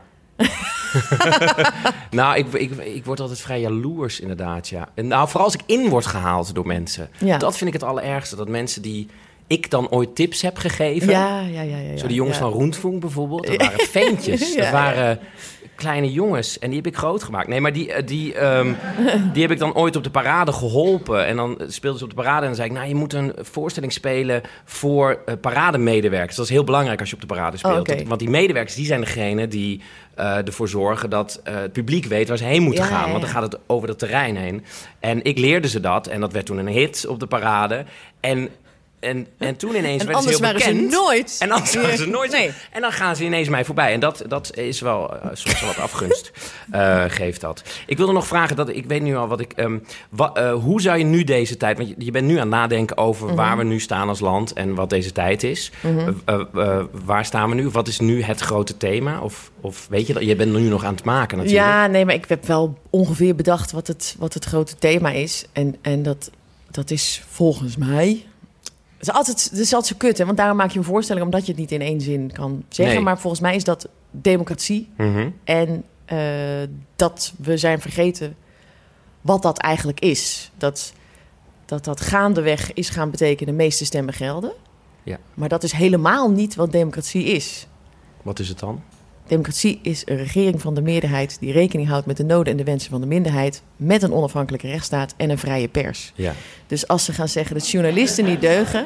nou, ik, ik, ik word altijd vrij jaloers inderdaad, ja. En nou, vooral als ik in word gehaald door mensen. Ja. Dat vind ik het allerergste. Dat mensen die ik dan ooit tips heb gegeven... Ja, ja, ja. ja, ja Zo die jongens ja. van Roentvoeng bijvoorbeeld. Dat waren ventjes. Ja, Dat waren kleine jongens. En die heb ik groot gemaakt. Nee, maar die, die, um, die heb ik dan ooit op de parade geholpen. En dan speelden ze op de parade. En dan zei ik, nou, je moet een voorstelling spelen voor uh, parademedewerkers. Dat is heel belangrijk als je op de parade speelt. Oh, okay. Want, want die medewerkers, die zijn degene die uh, ervoor zorgen dat uh, het publiek weet waar ze heen moeten Ja, gaan. ja, ja. Want dan gaat het over dat terrein heen. En ik leerde ze dat. En dat werd toen een hit op de parade. En... En, en toen ineens En werden ze anders heel waren bekend. ze nooit. En anders waren ze nooit. Nee. En dan gaan ze ineens mij voorbij. En dat, dat is wel uh, soms wel wat afgunst, uh, geeft dat. Ik wilde nog vragen, dat ik weet nu al wat ik... Um, wa, uh, hoe zou je nu deze tijd... Want je, je bent nu aan het nadenken over mm-hmm. waar we nu staan als land... en wat deze tijd is. Mm-hmm. Uh, uh, uh, waar staan we nu? Wat is nu het grote thema? Of, of weet je dat? Je bent nu nog aan het maken natuurlijk. Ja, nee, maar ik heb wel ongeveer bedacht wat het, wat het grote thema is. En, en dat, dat is volgens mij... Het is altijd, het is altijd zo kut, hè? Want daarom maak je een voorstelling... omdat je het niet in één zin kan zeggen. Nee. Maar volgens mij is dat democratie. Mm-hmm. En uh, dat we zijn vergeten wat dat eigenlijk is. Dat dat, dat gaandeweg is gaan betekenen... de meeste stemmen gelden. Ja. Maar dat is helemaal niet wat democratie is. Wat is het dan? Democratie is een regering van de meerderheid... die rekening houdt met de noden en de wensen van de minderheid... met een onafhankelijke rechtsstaat en een vrije pers. Ja. Dus als ze gaan zeggen dat journalisten niet deugen...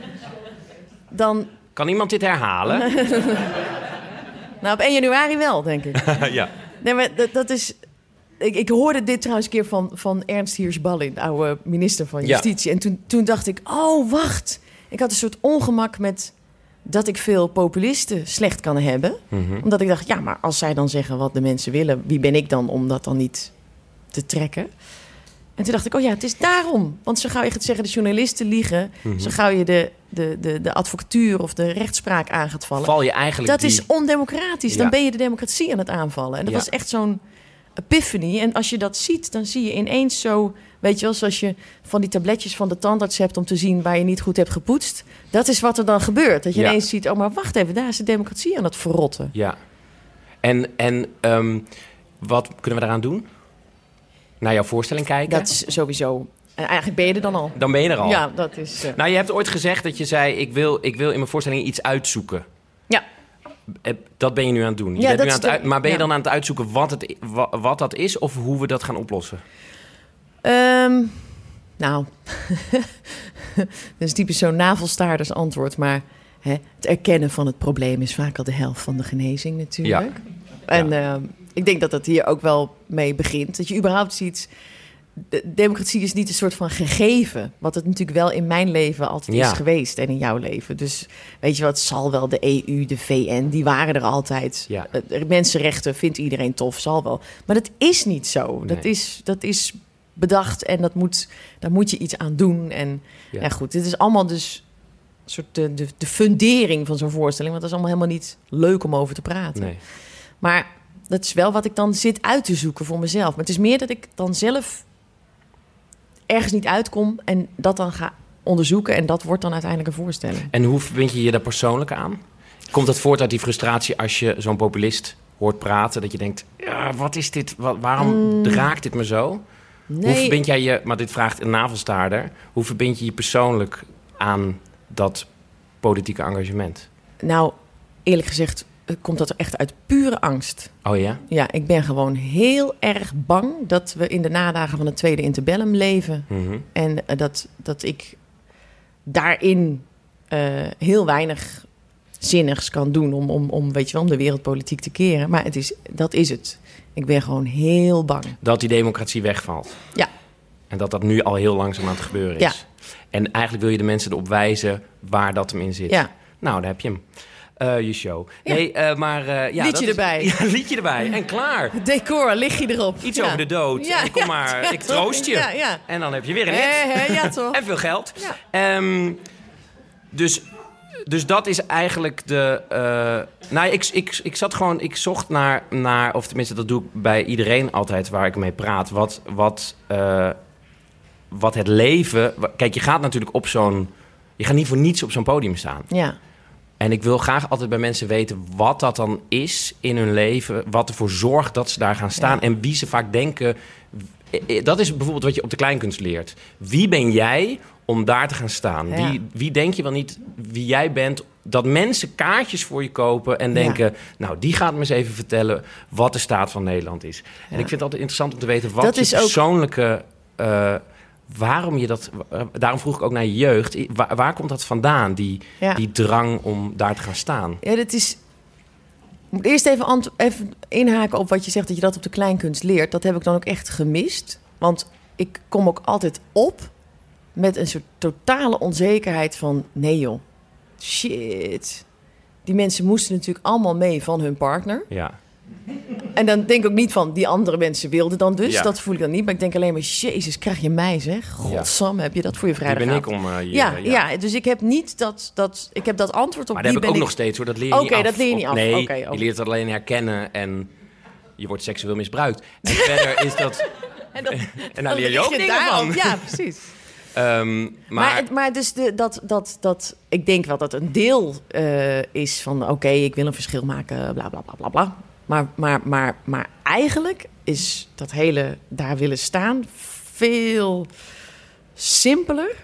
dan... Kan iemand dit herhalen? Nou, op één januari wel, denk ik. ja. Nee, maar dat, dat is... Ik, ik hoorde dit trouwens een keer van, van Ernst Hiers-Ballin... de oude minister van Justitie. Ja. En toen, toen dacht ik, oh, wacht. Ik had een soort ongemak met... dat ik veel populisten slecht kan hebben. Mm-hmm. Omdat ik dacht, ja, maar als zij dan zeggen wat de mensen willen... wie ben ik dan om dat dan niet te trekken? En toen dacht ik, oh ja, het is daarom. Want zo gauw je gaat zeggen, de journalisten liegen... Mm-hmm. zo gauw je de, de, de, de advocatuur of de rechtspraak aan gaat vallen... Val je eigenlijk dat die... is ondemocratisch. Ja. Dan ben je de democratie aan het aanvallen. En dat Ja. was echt zo'n epiphany. En als je dat ziet, dan zie je ineens zo... Weet je wel, zoals je van die tabletjes van de tandarts hebt... om te zien waar je niet goed hebt gepoetst. Dat is wat er dan gebeurt. Dat je Ja. ineens ziet, oh, maar wacht even... daar is de democratie aan het verrotten. Ja. En, en um, wat kunnen we daaraan doen? Naar jouw voorstelling kijken? Dat is sowieso... En eigenlijk ben je er dan al. Dan ben je er al. Ja, dat is... Uh... Nou, je hebt ooit gezegd dat je zei... ik wil, ik wil in mijn voorstelling iets uitzoeken. Ja. Dat ben je nu aan het doen. Je Ja, bent dat nu aan is het de... uit... Maar ben je ja. dan aan het uitzoeken wat, het, wat, wat dat is... of hoe we dat gaan oplossen? Um, nou... dat is typisch zo'n navelstaarders antwoord. Maar hè, het erkennen van het probleem... is vaak al de helft van de genezing natuurlijk. Ja. En ja. uh, ik denk dat dat hier ook wel mee begint. Dat je überhaupt ziet... De democratie is niet een soort van gegeven. Wat het natuurlijk wel in mijn leven altijd ja. is geweest. En in jouw leven. Dus weet je wat, zal wel de E U, de V N... die waren er altijd. Ja. Uh, mensenrechten vindt iedereen tof, zal wel. Maar dat is niet zo. Nee. Dat, is, dat is bedacht en dat moet, daar moet je iets aan doen. En ja, ja goed, dit is allemaal dus... een soort de, de, de fundering van zo'n voorstelling. Want dat is allemaal helemaal niet leuk om over te praten. Nee. Maar dat is wel wat ik dan zit uit te zoeken voor mezelf. Maar het is meer dat ik dan zelf... ergens niet uitkom en dat dan ga onderzoeken... en dat wordt dan uiteindelijk een voorstelling. En hoe verbind je je daar persoonlijk aan? Komt dat voort uit die frustratie als je zo'n populist hoort praten... dat je denkt, ja, wat is dit? Wat, waarom mm. raakt dit me zo? Nee. Hoe verbind jij je, maar dit vraagt een navelstaarder... hoe verbind je je persoonlijk aan dat politieke engagement? Nou, eerlijk gezegd uh, komt dat echt uit pure angst. Oh ja? Ja, ik ben gewoon heel erg bang dat we in de nadagen van het tweede interbellum leven. Mm-hmm. En uh, dat, dat ik daarin uh, heel weinig zinnigs kan doen om, om, om, weet je wel, om de wereldpolitiek te keren. Maar het is, dat is het. Ik ben gewoon heel bang. Dat die democratie wegvalt. Ja. En dat dat nu al heel langzaam aan het gebeuren is. Ja. En eigenlijk wil je de mensen erop wijzen waar dat hem in zit. Ja. Nou, daar heb je hem. Uh, je show. Ja. Nee, uh, maar... Uh, ja, liedje dat erbij. Is, ja, liedje erbij. En klaar. Decor, lig je erop. Iets ja. over de dood. Ja, en kom ja, maar, ja, ik troost je. Ja, ja. En dan heb je weer een hit. He, he, ja, toch. En veel geld. Ja. Um, dus, dus dat is eigenlijk de... Uh, nou, ik, ik, ik zat gewoon... Ik zocht naar, naar... Of tenminste, dat doe ik bij iedereen altijd waar ik mee praat. Wat... wat uh, wat het leven... Kijk, je gaat natuurlijk op zo'n... Je gaat niet voor niets op zo'n podium staan. Ja. En ik wil graag altijd bij mensen weten wat dat dan is in hun leven. Wat ervoor zorgt dat ze daar gaan staan. Ja. En wie ze vaak denken... Dat is bijvoorbeeld wat je op de kleinkunst leert. Wie ben jij om daar te gaan staan? Ja. Wie, wie denk je wel niet wie jij bent? Dat mensen kaartjes voor je kopen en denken... Ja. Nou, die gaat me eens even vertellen wat de staat van Nederland is. Ja. En ik vind het altijd interessant om te weten... wat dat je persoonlijke... Ook... Uh, waarom je dat... Daarom vroeg ik ook naar je jeugd. Waar, waar komt dat vandaan, die, ja. die drang om daar te gaan staan? Ja, dat is... Ik moet eerst even, ant- even inhaken op wat je zegt... dat je dat op de kleinkunst leert. Dat heb ik dan ook echt gemist. Want ik kom ook altijd op... met een soort totale onzekerheid van... nee joh, shit. Die mensen moesten natuurlijk allemaal mee van hun partner. Ja. En dan denk ik ook niet van, die andere mensen wilden dan dus. Ja. Dat voel ik dan niet. Maar ik denk alleen maar, jezus, krijg je mij zeg. Godsamme, ja. Heb je dat voor je vrijdagavond? Die ben ik om uh, je, ja, ja. ja, dus ik heb niet dat... dat ik heb dat antwoord op. Maar dat heb ik ook ik... nog steeds hoor. Dat leer je okay, niet af. Oké, dat leer je niet af. Nee, okay, okay. je leert het alleen herkennen en je wordt seksueel misbruikt. En verder is dat... en, dat, en daar leer je ook dingen van. Ja, precies. um, maar... Maar, maar dus de, dat, dat, dat... Ik denk wel dat een deel uh, is van... Oké, okay, ik wil een verschil maken, bla, bla, bla, bla, bla. Maar, maar, maar, maar eigenlijk is dat hele daar willen staan veel simpeler.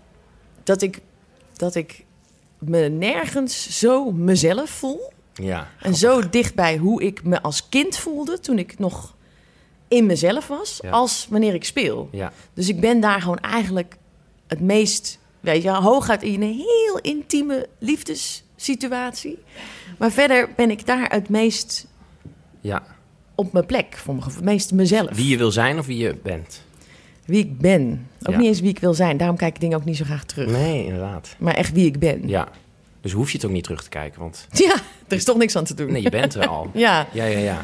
Dat ik, dat ik me nergens zo mezelf voel. Ja, en zo dichtbij hoe ik me als kind voelde toen ik nog in mezelf was, ja. als wanneer ik speel. Ja. Dus ik ben daar gewoon eigenlijk het meest, weet je, hooguit in een heel intieme liefdessituatie. Maar verder ben ik daar het meest... Ja. Op mijn plek, voor mijn gevoel, meest mezelf. Wie je wil zijn of wie je bent? Wie ik ben. Ook ja. niet eens wie ik wil zijn. Daarom kijk ik dingen ook niet zo graag terug. Nee, inderdaad. Maar echt wie ik ben. Ja. Dus hoef je het ook niet terug te kijken, want... Ja, er is toch niks aan te doen. Nee, je bent er al. ja. Ja, ja, ja.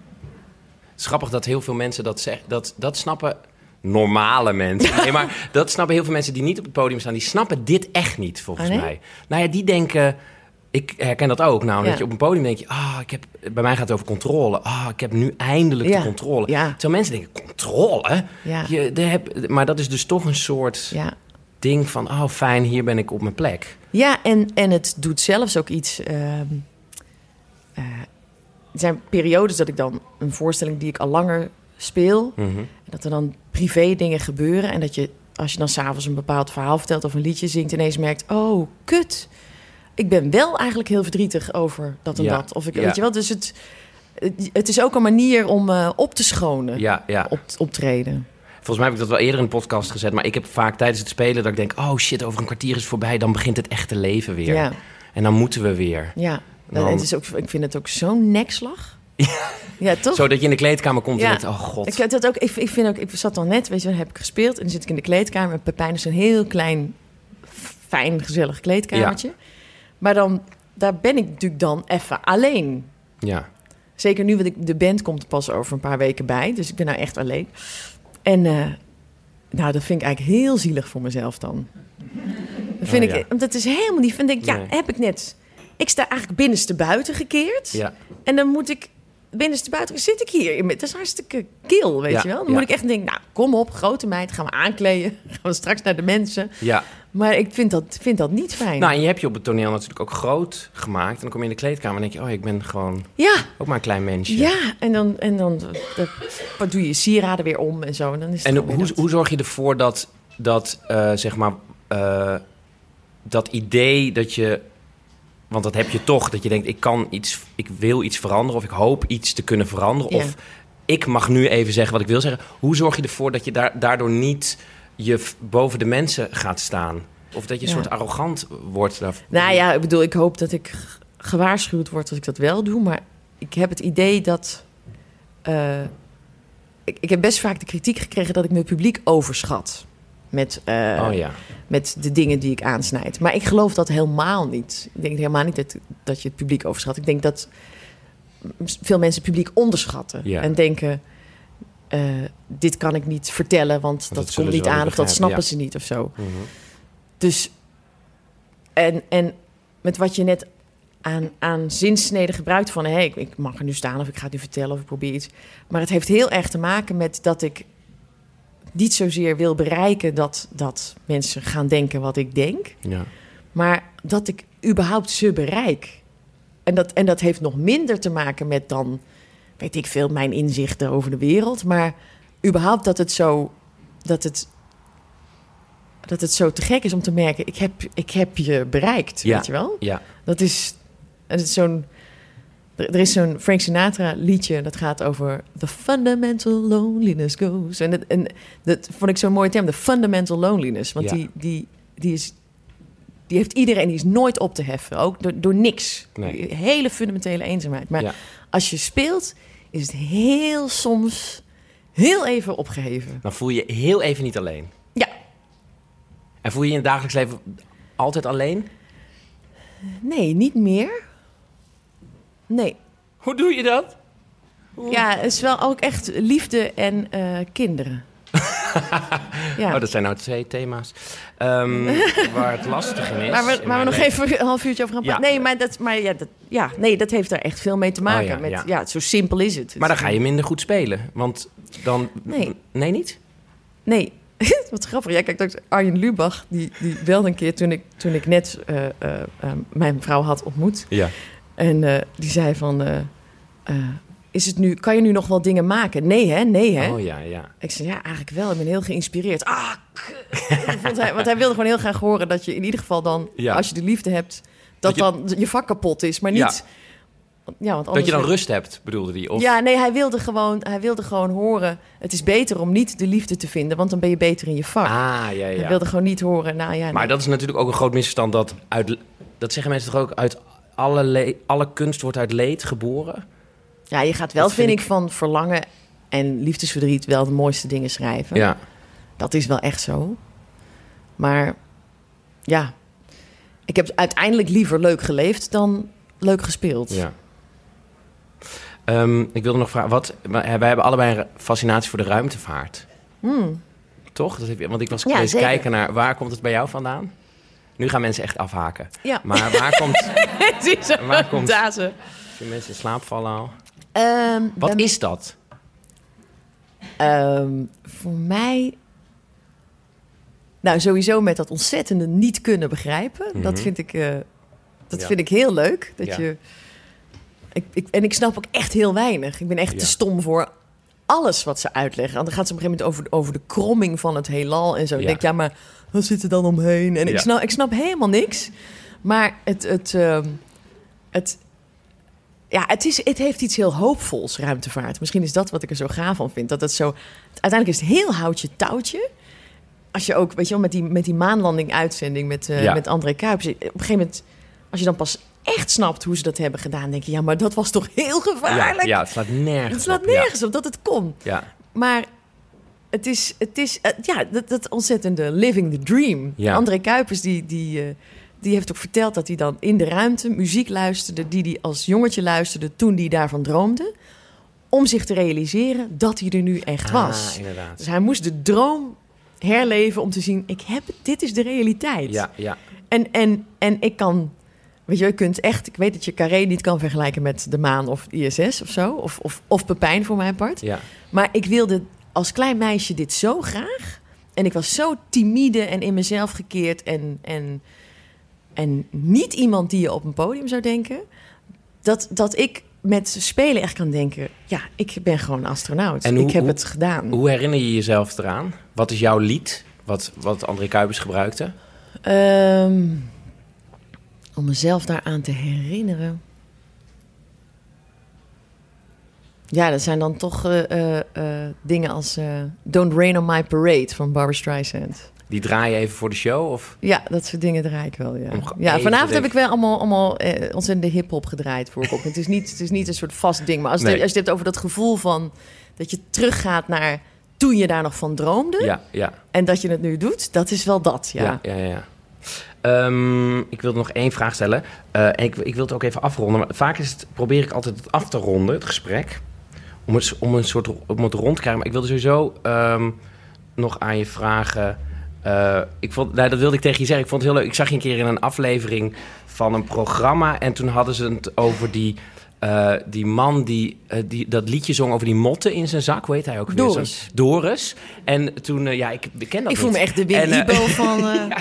Het is grappig dat heel veel mensen dat zeggen. Dat, dat snappen normale mensen. Nee, maar dat snappen heel veel mensen die niet op het podium staan. Die snappen dit echt niet, volgens ah, nee? mij. Nou ja, die denken... Ik herken dat ook. Nou, ja. dat je op een podium denk je... Ah, ik heb, bij mij gaat het over controle. Ah, ik heb nu eindelijk ja. de controle. Ja. Terwijl mensen denken, controle? Ja. Je, de heb, maar dat is dus toch een soort ja. ding van... Oh, fijn, hier ben ik op mijn plek. Ja, en, en het doet zelfs ook iets... Uh, uh, er zijn periodes dat ik dan een voorstelling die ik al langer speel... Mm-hmm. dat er dan privé dingen gebeuren... en dat je, als je dan s'avonds een bepaald verhaal vertelt... of een liedje zingt, ineens merkt... Oh, kut... Ik ben wel eigenlijk heel verdrietig over dat en ja, dat. Of ik, ja. weet je wel, dus het, het is ook een manier om uh, op te schonen. Ja, ja. Op, optreden. Volgens mij heb ik dat wel eerder in een podcast gezet. Maar ik heb vaak tijdens het spelen dat ik denk... Oh shit, over een kwartier is voorbij. Dan begint het echte leven weer. Ja. En dan moeten we weer. Ja, dan... het is ook, ik vind het ook zo'n nekslag. Ja, toch? Zodat je in de kleedkamer komt ja. en denkt... Oh god. Ik, dat ook, ik, ik vind ook, ik zat dan net, weet je, dan heb ik gespeeld... en dan zit ik in de kleedkamer. En Pepijn is een heel klein, fijn, gezellig kleedkamertje. Ja. Maar dan, daar ben ik natuurlijk dan even alleen. Ja. Zeker nu, want ik, de band komt er pas over een paar weken bij. Dus ik ben nou echt alleen. En uh, nou, dat vind ik eigenlijk heel zielig voor mezelf dan. Dat vind oh, ik, ja. Want dat is helemaal niet... Vind ik, ja, nee. heb ik net... Ik sta eigenlijk binnenste buiten gekeerd. Ja. En dan moet ik... Binnenste buiten zit ik hier. Dat is hartstikke kil, weet ja, je wel. Dan ja. moet ik echt denken, nou, kom op, grote meid. Gaan we aankleden. Gaan we straks naar de mensen. Ja. Maar ik vind dat, vind dat niet fijn. Nou, en je hebt je op het toneel natuurlijk ook groot gemaakt. En dan kom je in de kleedkamer en denk je... oh, ik ben gewoon ja. ook maar een klein mensje. Ja, en dan, en dan dat, doe je sieraden weer om en zo. En, dan is en hoe, hoe, hoe zorg je ervoor dat, dat uh, zeg maar... Uh, dat idee dat je... Want dat heb je toch, dat je denkt, ik kan iets, ik wil iets veranderen... of ik hoop iets te kunnen veranderen. Ja. Of ik mag nu even zeggen wat ik wil zeggen. Hoe zorg je ervoor dat je daar, daardoor niet je f- boven de mensen gaat staan? Of dat je een Ja. soort arrogant wordt? Daar... Nou ja, ik bedoel, ik hoop dat ik g- gewaarschuwd word als ik dat wel doe. Maar ik heb het idee dat... Uh, ik, ik heb best vaak de kritiek gekregen dat ik mijn publiek overschat. Met, uh, Oh ja. met de dingen die ik aansnijd. Maar ik geloof dat helemaal niet. Ik denk helemaal niet dat, dat je het publiek overschat. Ik denk dat veel mensen het publiek onderschatten. Ja. En denken, uh, dit kan ik niet vertellen, want, dat dat zullen komt ze niet wel aan niet of dat begrijpen, snappen ja. ze niet of zo. Mm-hmm. Dus, en, en met wat je net aan, aan zinsneden gebruikt van... Hey, ik, ik mag er nu staan of ik ga het nu vertellen of ik probeer iets. Maar het heeft heel erg te maken met dat ik niet zozeer wil bereiken... dat, dat mensen gaan denken wat ik denk, Ja. maar dat ik überhaupt ze bereik. En dat, en dat heeft nog minder te maken met dan, weet ik veel, mijn inzichten over de wereld. Maar überhaupt dat het zo, dat het, dat het zo te gek is om te merken... ik heb, ik heb je bereikt, Ja. weet je wel? Ja. Dat is, het is zo'n... Er er is zo'n Frank Sinatra liedje dat gaat over... The fundamental loneliness goes. En, het, en dat vond ik zo'n mooie term, de fundamental loneliness. Want Ja. die, die, die, is, die heeft iedereen, die is nooit op te heffen. Ook door, door niks. Nee. Die hele fundamentele eenzaamheid. Maar Ja. als je speelt, is het heel soms heel even opgeheven. Dan voel je je heel even niet alleen. Ja. En voel je je in het dagelijks leven altijd alleen? Nee, niet meer. Nee. Hoe doe je dat? Ja, het is wel ook echt liefde en uh, kinderen. Ja. Oh, dat zijn nou twee thema's um, waar het lastig in is. Waar we, in waar we mijn nog leven. even een half uurtje over gaan praten. Ja. Nee, maar, dat, maar ja, dat, ja, nee, dat heeft daar echt veel mee te maken. Oh ja, met, ja. ja. Zo simpel is het. Maar dan ga je minder goed spelen. Want dan... Nee. Nee, niet? Nee, wat grappig. Ja, kijk, dokter Arjen Lubach, die, die belde een keer toen ik, toen ik net uh, uh, uh, mijn vrouw had ontmoet. Ja. En uh, die zei van... Uh, uh, is het nu, kan je nu nog wel dingen maken? Nee, hè? Nee, hè? Oh ja, ja. Ik zei, ja, eigenlijk wel. Ik ben heel geïnspireerd. Ah, want, hij, want hij wilde gewoon heel graag horen dat je in ieder geval dan... Ja. als je de liefde hebt, dat, Dat je- dan je vak kapot is. Maar niet... Ja. Ja, want Dat anders je dan rust hebt, bedoelde die? Of... Ja, nee, hij wilde, gewoon, hij wilde gewoon horen... het is beter om niet de liefde te vinden... want dan ben je beter in je vak. Ah, ja, Hij ja. wilde gewoon niet horen... Nou, ja, Maar nee. dat is natuurlijk ook een groot misverstand. Dat, uit, dat zeggen mensen toch ook... uit alle, le- alle kunst wordt uit leed geboren? Ja, je gaat wel, dat vind vind ik, van verlangen en liefdesverdriet... wel de mooiste dingen schrijven. Ja. Dat is wel echt zo. Maar ja, ik heb uiteindelijk liever leuk geleefd dan leuk gespeeld. Ja. Um, ik wilde nog vragen, wat, wij hebben allebei een fascinatie voor de ruimtevaart. Hmm. Toch? Dat heb je, want ik was Ja, eens zeker. kijken naar, waar komt het bij jou vandaan? Nu gaan mensen echt afhaken. Ja. Maar waar komt, Het is een waar komt- dazen. als mensen in slaap vallen al? Ehm, Wat bij- is dat? ehm, voor mij... Nou, sowieso met dat ontzettende niet kunnen begrijpen. Mhm. Dat vind ik, eh, dat Ja. vind ik heel leuk. Dat Ja. je, ik, ik, en ik snap ook echt heel weinig. Ik ben echt Ja. te stom voor alles wat ze uitleggen. Want dan gaat ze op een gegeven moment over, over de kromming van het heelal en zo. Ja. Ik denk, ja, maar wat zit er dan omheen? En ik, Ja. snap, ik snap helemaal niks. Maar het... het, ehm, het ja, het, is, het heeft iets heel hoopvols, ruimtevaart. Misschien is dat wat ik er zo gaaf van vind. Dat het zo... Uiteindelijk is het heel houtje touwtje. Als je ook, weet je wel, met die, met die maanlanding-uitzending met, uh, Ja. met André Kuipers. Op een gegeven moment, als je dan pas echt snapt hoe ze dat hebben gedaan... denk je, ja, maar dat was toch heel Ja, gevaarlijk? ja, het slaat nergens Het slaat op. Ja. nergens op dat het kon. Ja. Maar het is, het is uh, ja, dat, dat ontzettende living the dream. Ja. André Kuipers, die, die, uh, die heeft ook verteld dat hij dan in de ruimte muziek luisterde... die hij als jongetje luisterde toen hij daarvan droomde... om zich te realiseren dat hij er nu echt was. Ah, inderdaad. Dus hij moest de droom herleven om te zien... ik heb het, dit is de realiteit. Ja, ja. En, en, en ik kan... Weet je, je kunt echt... Ik weet dat je Carré niet kan vergelijken met de maan of I S S of zo. Of, of, of Pepijn voor mijn part. Ja. Maar ik wilde als klein meisje dit zo graag. En ik was zo timide en in mezelf gekeerd. En, en, en niet iemand die je op een podium zou denken. Dat, dat ik met spelen echt kan denken... Ja, ik ben gewoon astronaut. En hoe- ik heb hoe- het gedaan. Hoe herinner je jezelf eraan? Wat is jouw lied? Wat, wat André Kuipers gebruikte? Ehm, Om mezelf daaraan te herinneren. Ja, dat zijn dan toch uh, uh, uh, dingen als uh, Don't Rain on My Parade van Barbra Streisand. Die draai je even voor de show? Of? Ja, dat soort dingen draai ik wel, ja. Ja, vanavond heb ik wel allemaal, allemaal eh, ontzettend de hiphop gedraaid voor op. Het is niet, het is niet een soort vast ding. Maar als, nee. het, als je het hebt over dat gevoel van... dat je teruggaat naar toen je daar nog van droomde... Ja, ja. En dat je het nu doet, dat is wel dat, ja. Ja, ja, ja. Um, ik wilde nog één vraag stellen. Uh, en ik, ik wil het ook even afronden. Maar vaak is het, probeer ik altijd het af te ronden, het gesprek. Om het, om een soort om het rond te krijgen. Maar ik wilde sowieso um, nog aan je vragen... Uh, ik vond, nou, dat wilde ik tegen je zeggen. Ik vond het heel leuk. Ik zag je een keer in een aflevering van een programma... en toen hadden ze het over die, uh, die man die, uh, die dat liedje zong... over die motten in zijn zak. Hoe heet hij ook weer? Doris. Doris. En toen, uh, ja, ik ken dat Ik voel niet. me echt de Wim en, uh, Ibo van... Uh... ja,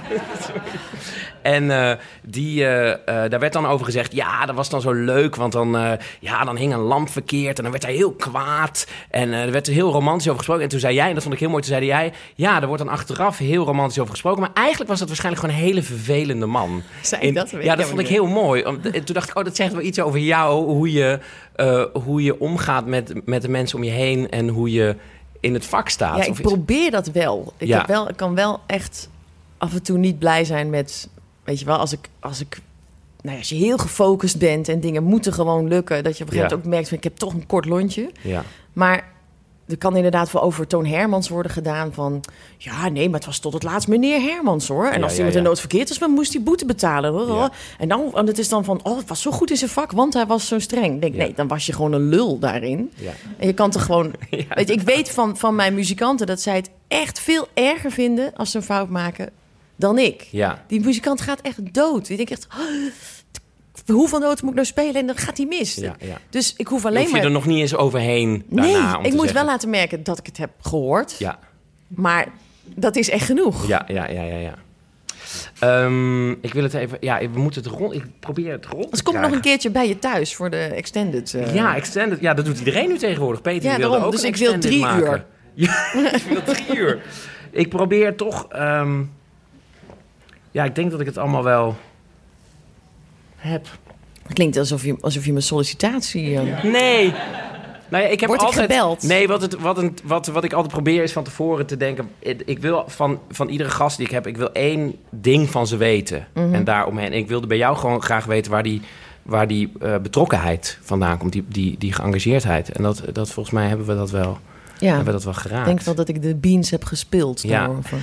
en uh, die, uh, uh, daar werd dan over gezegd... ja, dat was dan zo leuk, want dan, uh, ja, dan hing een lamp verkeerd... en dan werd hij heel kwaad. En uh, er werd er heel romantisch over gesproken. En toen zei jij, en dat vond ik heel mooi, toen zei jij... ja, er wordt dan achteraf heel romantisch over gesproken... maar eigenlijk was dat waarschijnlijk gewoon een hele vervelende man. Zei je dat? En, ja, dat vond ik heel mooi. Om, en toen dacht ik, oh, dat zegt wel iets over jou... hoe je, uh, hoe je omgaat met, met de mensen om je heen... en hoe je in het vak staat. Ja, ik of probeer dat wel. Ik, ja. heb wel. ik kan wel echt af en toe niet blij zijn met... Weet je wel, als ik, als ik, nou ja, als je heel gefocust bent en dingen moeten gewoon lukken, dat je op een gegeven moment ook merkt van ik heb toch een kort lontje. Ja. Maar er kan inderdaad wel over Toon Hermans worden gedaan van, ja, nee, maar het was tot het laatst meneer Hermans hoor. En ja, als hij ja, met ja. een nood verkeerd is, dan moest hij boete betalen. Ja. En dan, en het is dan van, oh, het was zo goed in zijn vak, want hij was zo streng. Ik denk, Ja. nee, dan was je gewoon een lul daarin. Ja. En je kan toch gewoon, Ja. weet je, ik weet van, van mijn muzikanten dat zij het echt veel erger vinden als ze een fout maken dan ik. Ja. Die muzikant gaat echt dood. Die denkt echt, oh, hoeveel noten moet ik nou spelen? En dan gaat hij mis. Ja, ja. Dus ik hoef Dan alleen hoef je maar... er nog niet eens overheen Nee, daarna, om ik te moet zeggen. wel laten merken dat ik het heb gehoord. Ja, Maar dat is echt genoeg. ja, ja, ja, ja. ja. Um, ik wil het even... Ja, we moeten het rond... Ik probeer het rond te Dus kom nog krijgen. een keertje bij je thuis voor de extended. Uh... Ja, extended. Ja, dat doet iedereen nu tegenwoordig. Peter Ja, wilde daarom. ook Dus een ik wil extended drie maken. uur. Ja, ik wil drie uur. Ik probeer toch... Um, ja, ik denk dat ik het allemaal wel heb. Het klinkt alsof je, alsof je mijn sollicitatie... Uh... Nee. Nou ja, ik heb Word ik altijd, gebeld? Nee, wat, het, wat, een, wat, wat ik altijd probeer is van tevoren te denken... Ik wil van, van iedere gast die ik heb... ik wil één ding van ze weten. Mm-hmm. En daaromheen. En ik wilde bij jou gewoon graag weten... waar die, waar die uh, betrokkenheid vandaan komt. Die, die, die geëngageerdheid. En dat, dat volgens mij hebben we dat wel, Ja, hebben we dat wel geraakt. ik denk wel dat ik de beans heb gespeeld. Ja. Daarover.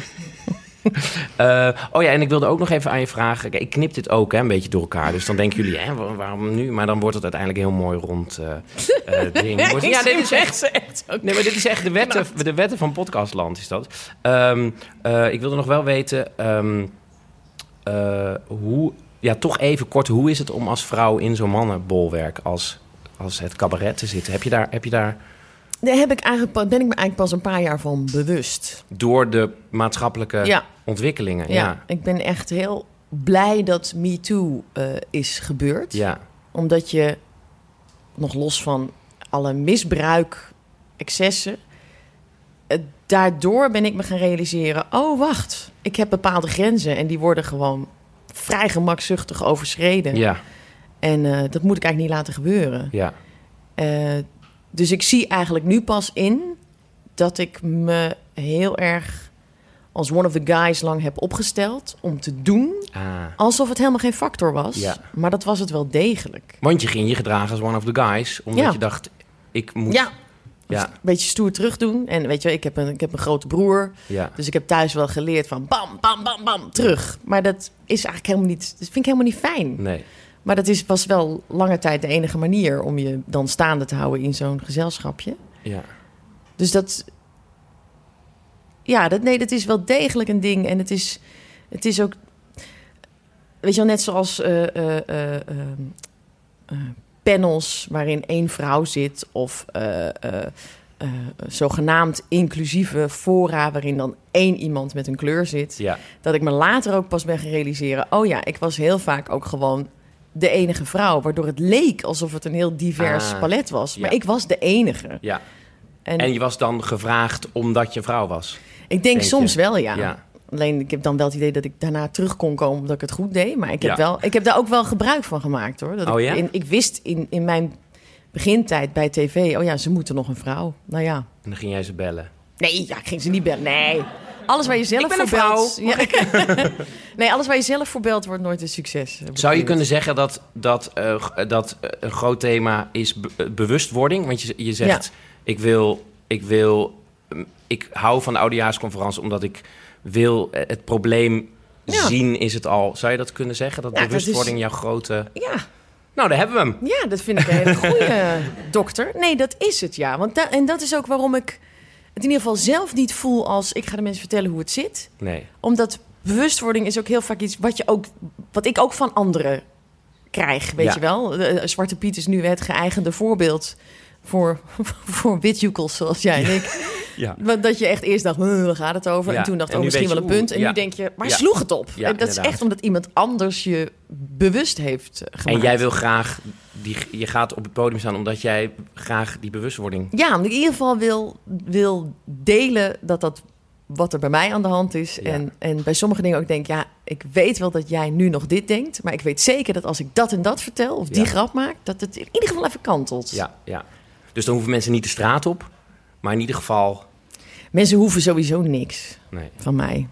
Uh, oh ja, en ik wilde ook nog even aan je vragen... Ik knip dit ook hè, een beetje door elkaar. Dus dan denken jullie, hè, waar- waarom nu? Maar dan wordt het uiteindelijk heel mooi rond uh, uh, ding. Wordt- ja, dit is echt... Nee, maar dit is echt de wetten, de wetten van podcastland, is dat. Um, uh, ik wilde nog wel weten... Um, uh, hoe... Ja, toch even kort. Hoe is het om als vrouw in zo'n mannenbolwerk... als, als het cabaret te zitten? Heb je daar... Heb je daar Daar heb ik eigenlijk, pas- ben ik me eigenlijk pas een paar jaar van bewust. door de maatschappelijke Ja. ontwikkelingen... Ja, Ja. ik ben echt heel blij dat MeToo uh, is gebeurd. Ja. Omdat je, nog los van alle misbruik, excessen... uh, daardoor ben ik me gaan realiseren... oh, wacht, ik heb bepaalde grenzen... en die worden gewoon vrij gemakzuchtig overschreden. Ja. En uh, dat moet ik eigenlijk niet laten gebeuren. Ja. Uh, dus ik zie eigenlijk nu pas in... dat ik me heel erg als one of the guys lang heb opgesteld... om te doen Ah. alsof het helemaal geen factor was. Ja. Maar dat was het wel degelijk. Want je ging je gedragen als one of the guys. Omdat Ja. je dacht, ik moet... Ja, Ja. een beetje stoer terug doen. En weet je, ik heb een, ik heb een grote broer. Ja. Dus ik heb thuis wel geleerd van bam, bam, bam, bam, terug. Maar dat is eigenlijk helemaal niet... Dat vind ik helemaal niet fijn. Nee. Maar dat is, was wel lange tijd de enige manier... om je dan staande te houden in zo'n gezelschapje. Ja. Dus dat... Ja, dat, nee, dat is wel degelijk een ding. En het is, het is ook... Weet je wel, net zoals uh, uh, uh, uh, uh, panels waarin één vrouw zit... of uh, uh, uh, zogenaamd inclusieve fora... waarin dan één iemand met een kleur zit. Ja. Dat ik me later ook pas ben gaan realiseren... oh ja, ik was heel vaak ook gewoon de enige vrouw... waardoor het leek alsof het een heel divers Ah, palet was. Maar ja. ik was de enige. Ja. En, En je was dan gevraagd omdat je vrouw was? ik denk denk soms je? wel, ja. Ja. Alleen ik heb dan wel het idee dat ik daarna terug kon komen omdat ik het goed deed. Maar ik heb, Ja. wel, ik heb daar ook wel gebruik van gemaakt, hoor. Dat Oh ik, ja? in, ik wist in, in mijn begintijd bij tv... oh ja, ze moeten nog een vrouw. Nou ja. En dan ging jij ze bellen. Nee, ja, ik ging ze niet bellen. Nee. Alles waar je zelf Ik ben voor een belt... vrouw. Ja. Nee, alles waar je zelf voor belt wordt nooit een succes. Zou je kunnen zeggen dat, dat, uh, dat uh, een groot thema is be- bewustwording? Want je, je zegt, Ja. ik wil... Ik wil um, ik hou van de oudejaarsconferentie omdat ik wil uh, het probleem Ja. zien is het al. Zou je dat kunnen zeggen? Dat Ja, dat bewustwording is- jouw grote... Ja. Nou, daar hebben we hem. Ja, dat vind ik een hele goede dokter. Nee, dat is het, ja. Want da- en dat is ook waarom ik het in ieder geval zelf niet voel als... ik ga de mensen vertellen hoe het zit. Nee. Omdat bewustwording is ook heel vaak iets wat, je ook, wat ik ook van anderen krijg, weet Ja. je wel. De, Zwarte Piet is nu het geëigende voorbeeld voor, voor witjoekels zoals jij en ik. Ja. Want dat je echt eerst dacht, "Huh, waar gaat het over? Ja. En toen dacht ik, En oh, nu misschien weet wel je, een punt. oeh, En ja. nu denk je, waar Ja. sloeg het op? Ja, en dat is inderdaad. echt omdat iemand anders je bewust heeft eh, gemaakt. En jij wil graag... Die, je gaat op het podium staan omdat jij graag die bewustwording... Ja, omdat ik in ieder geval wil, wil delen dat dat wat er bij mij aan de hand is. Ja. En, en bij sommige dingen ook denk, ja, ik weet wel dat jij nu nog dit denkt. Maar ik weet zeker dat als ik dat en dat vertel, of die Ja. grap maak, dat het in ieder geval even kantelt. Ja, ja. Dus dan hoeven mensen niet de straat op. Maar in ieder geval... Mensen hoeven sowieso niks Nee, van mij.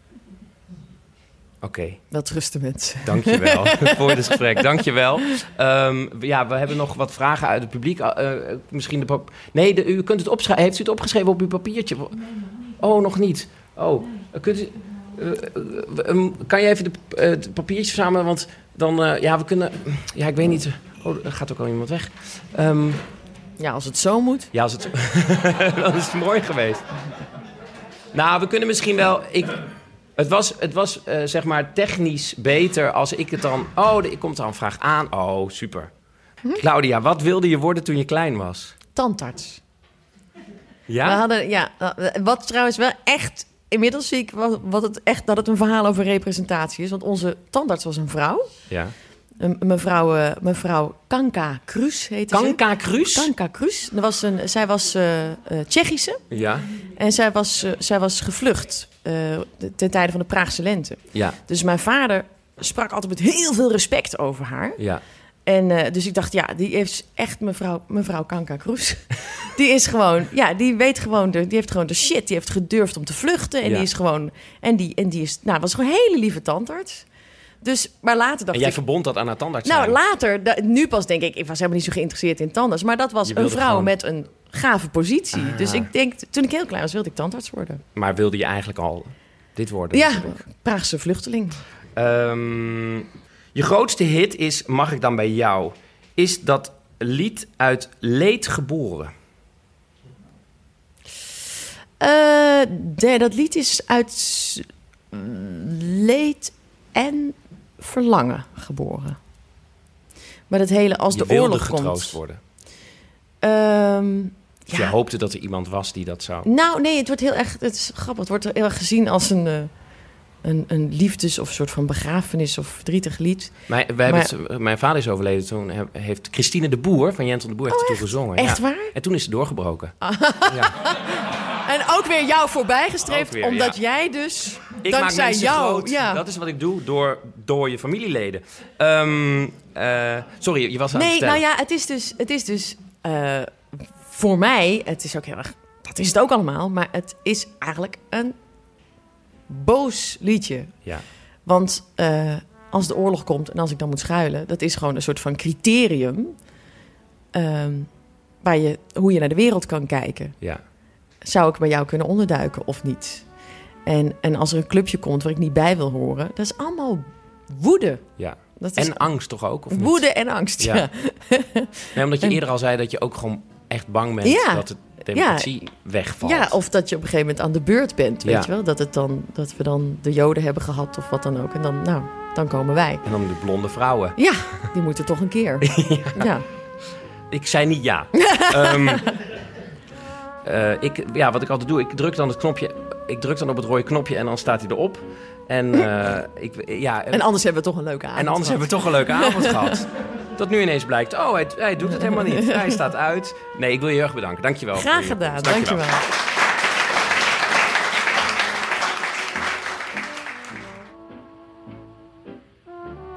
oké. Wel trusten mensen. Dankjewel voor dit gesprek. Dankjewel. Um, ja, we hebben nog wat vragen uit het publiek. Uh, uh, misschien de pap- Nee, de, u kunt het opschrijven. Heeft u het opgeschreven op uw papiertje? Oh, nog niet. Oh, uh, kunt u... Uh, uh, um, kan je even de, uh, de papiertjes verzamelen? Want dan... Uh, ja, we kunnen... Ja, ik weet niet... Oh, er gaat ook al iemand weg. Um, Ja, als het zo moet. ja, als het... dan is het mooi geweest. Nou, we kunnen misschien wel... Ik... Het was, het was uh, zeg maar technisch beter als ik het dan... Oh, er komt er een vraag aan. Oh, super. Hm? Claudia, wat wilde je worden toen je klein was? Tandarts. Ja? We hadden, ja, wat trouwens wel echt... Inmiddels zie ik wat, wat het echt, dat het een verhaal over representatie is. Want onze tandarts was een vrouw. Ja. Een, mevrouw, uh, mevrouw Kanka Krus heette ze. Kanka Krus? Kanka Krus. Er was een, zij was uh, uh, Tsjechische. Ja. En zij was, uh, zij was gevlucht uh, ten tijde van de Praagse lente. Ja. Dus mijn vader sprak altijd met heel veel respect over haar. Ja. En uh, dus ik dacht, ja, die heeft echt mevrouw, mevrouw Kanka Krus. Die is gewoon, ja, die weet gewoon, de, die heeft gewoon de shit. Die heeft gedurfd om te vluchten. En Ja. die is gewoon, en die, en die is, nou, was gewoon een hele lieve tandarts. Dus, maar later dacht En jij ik... verbond dat aan haar tandarts Nou, zijn. later, da- nu pas denk ik, ik was helemaal niet zo geïnteresseerd in tandarts. Maar dat was Je een wilde vrouw gewoon- met een gave positie. Ah. Dus ik denk, toen ik heel klein was, wilde ik tandarts worden. Maar wilde je eigenlijk al dit worden? Ja, natuurlijk? Praagse vluchteling. Um, je grootste hit is Mag ik dan bij jou? Is dat lied uit Leed geboren? Uh, de, dat lied is uit leed en verlangen geboren. Maar dat hele, als je de wilde oorlog getroost komt... worden. Um, Dus je hoopte dat er iemand was die dat zou... Nou, nee, het wordt heel erg... Het is grappig. Het wordt heel erg gezien als een, uh, een, een liefdes- of een soort van begrafenis of verdrietig lied. Mijn, we hebben Maar- het, mijn vader is overleden. Toen he- heeft Christine de Boer van Jentel de Boer heeft Oh, het toen gezongen. Echt ja. waar? En toen is ze doorgebroken. Ja. En ook weer jou voorbijgestreefd, Ook weer, omdat ja. jij dus... Ik maak dankzij mensen jou... groot. Ja. Dat is wat ik doe door, door je familieleden. Um, uh, sorry, je was aan het Nee, vertellen. nou ja, het is dus... Het is dus uh, voor mij, het is ook heel erg... Dat is het ook allemaal, maar het is eigenlijk een boos liedje. Ja. Want uh, als de oorlog komt en als ik dan moet schuilen... dat is gewoon een soort van criterium... Um, waar je, hoe je naar de wereld kan kijken. Ja. Zou ik bij jou kunnen onderduiken of niet? En, en als er een clubje komt waar ik niet bij wil horen... dat is allemaal woede. Ja. Dat is En angst toch ook? Of niet? woede en angst, ja. Ja. Nee, omdat je En- eerder al zei dat je ook gewoon echt bang bent Ja. dat de democratie wegvalt. Ja, of dat je op een gegeven moment aan de beurt bent, weet Ja. je wel? Dat, het dan, dat we dan de Joden hebben gehad of wat dan ook. En dan, nou, dan komen wij. En dan de blonde vrouwen. Ja, die moeten toch een keer. ja. ja. Ik zei niet ja. um, uh, ik, ja, wat ik altijd doe, ik druk dan het knopje. Ik druk dan op het rode knopje en dan staat hij erop. En, uh, ik, ja, En anders hebben we toch een leuke avond en anders gehad. hebben we toch een leuke avond gehad. Dat nu ineens blijkt, oh, hij, hij doet het helemaal niet. Hij staat uit. Nee, ik wil je heel erg bedanken. Dankjewel. Graag voor je gedaan, komst. Dankjewel. dankjewel.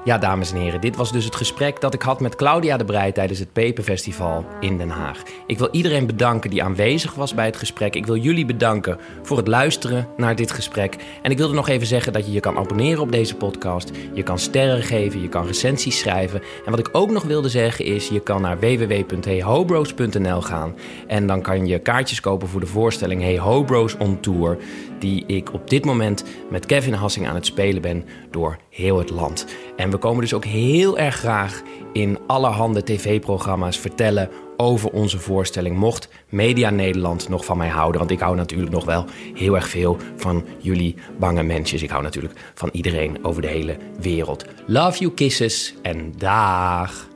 Ja, dames en heren, dit was dus het gesprek dat ik had met Claudia de Breij tijdens het Peperfestival in Den Haag. Ik wil iedereen bedanken die aanwezig was bij het gesprek. Ik wil jullie bedanken voor het luisteren naar dit gesprek. En ik wilde nog even zeggen dat je je kan abonneren op deze podcast. Je kan sterren geven, je kan recensies schrijven. En wat ik ook nog wilde zeggen is, je kan naar w w w punt hey ho bros punt n l gaan. En dan kan je kaartjes kopen voor de voorstelling Hey Ho Bros on Tour, die ik op dit moment met Kevin Hassing aan het spelen ben door heel het land. En we komen dus ook heel erg graag in allerhande tv-programma's vertellen over onze voorstelling. Mocht Media Nederland nog van mij houden, want ik hou natuurlijk nog wel heel erg veel van jullie bange mensjes. Ik hou natuurlijk van iedereen over de hele wereld. Love you, kisses en dag!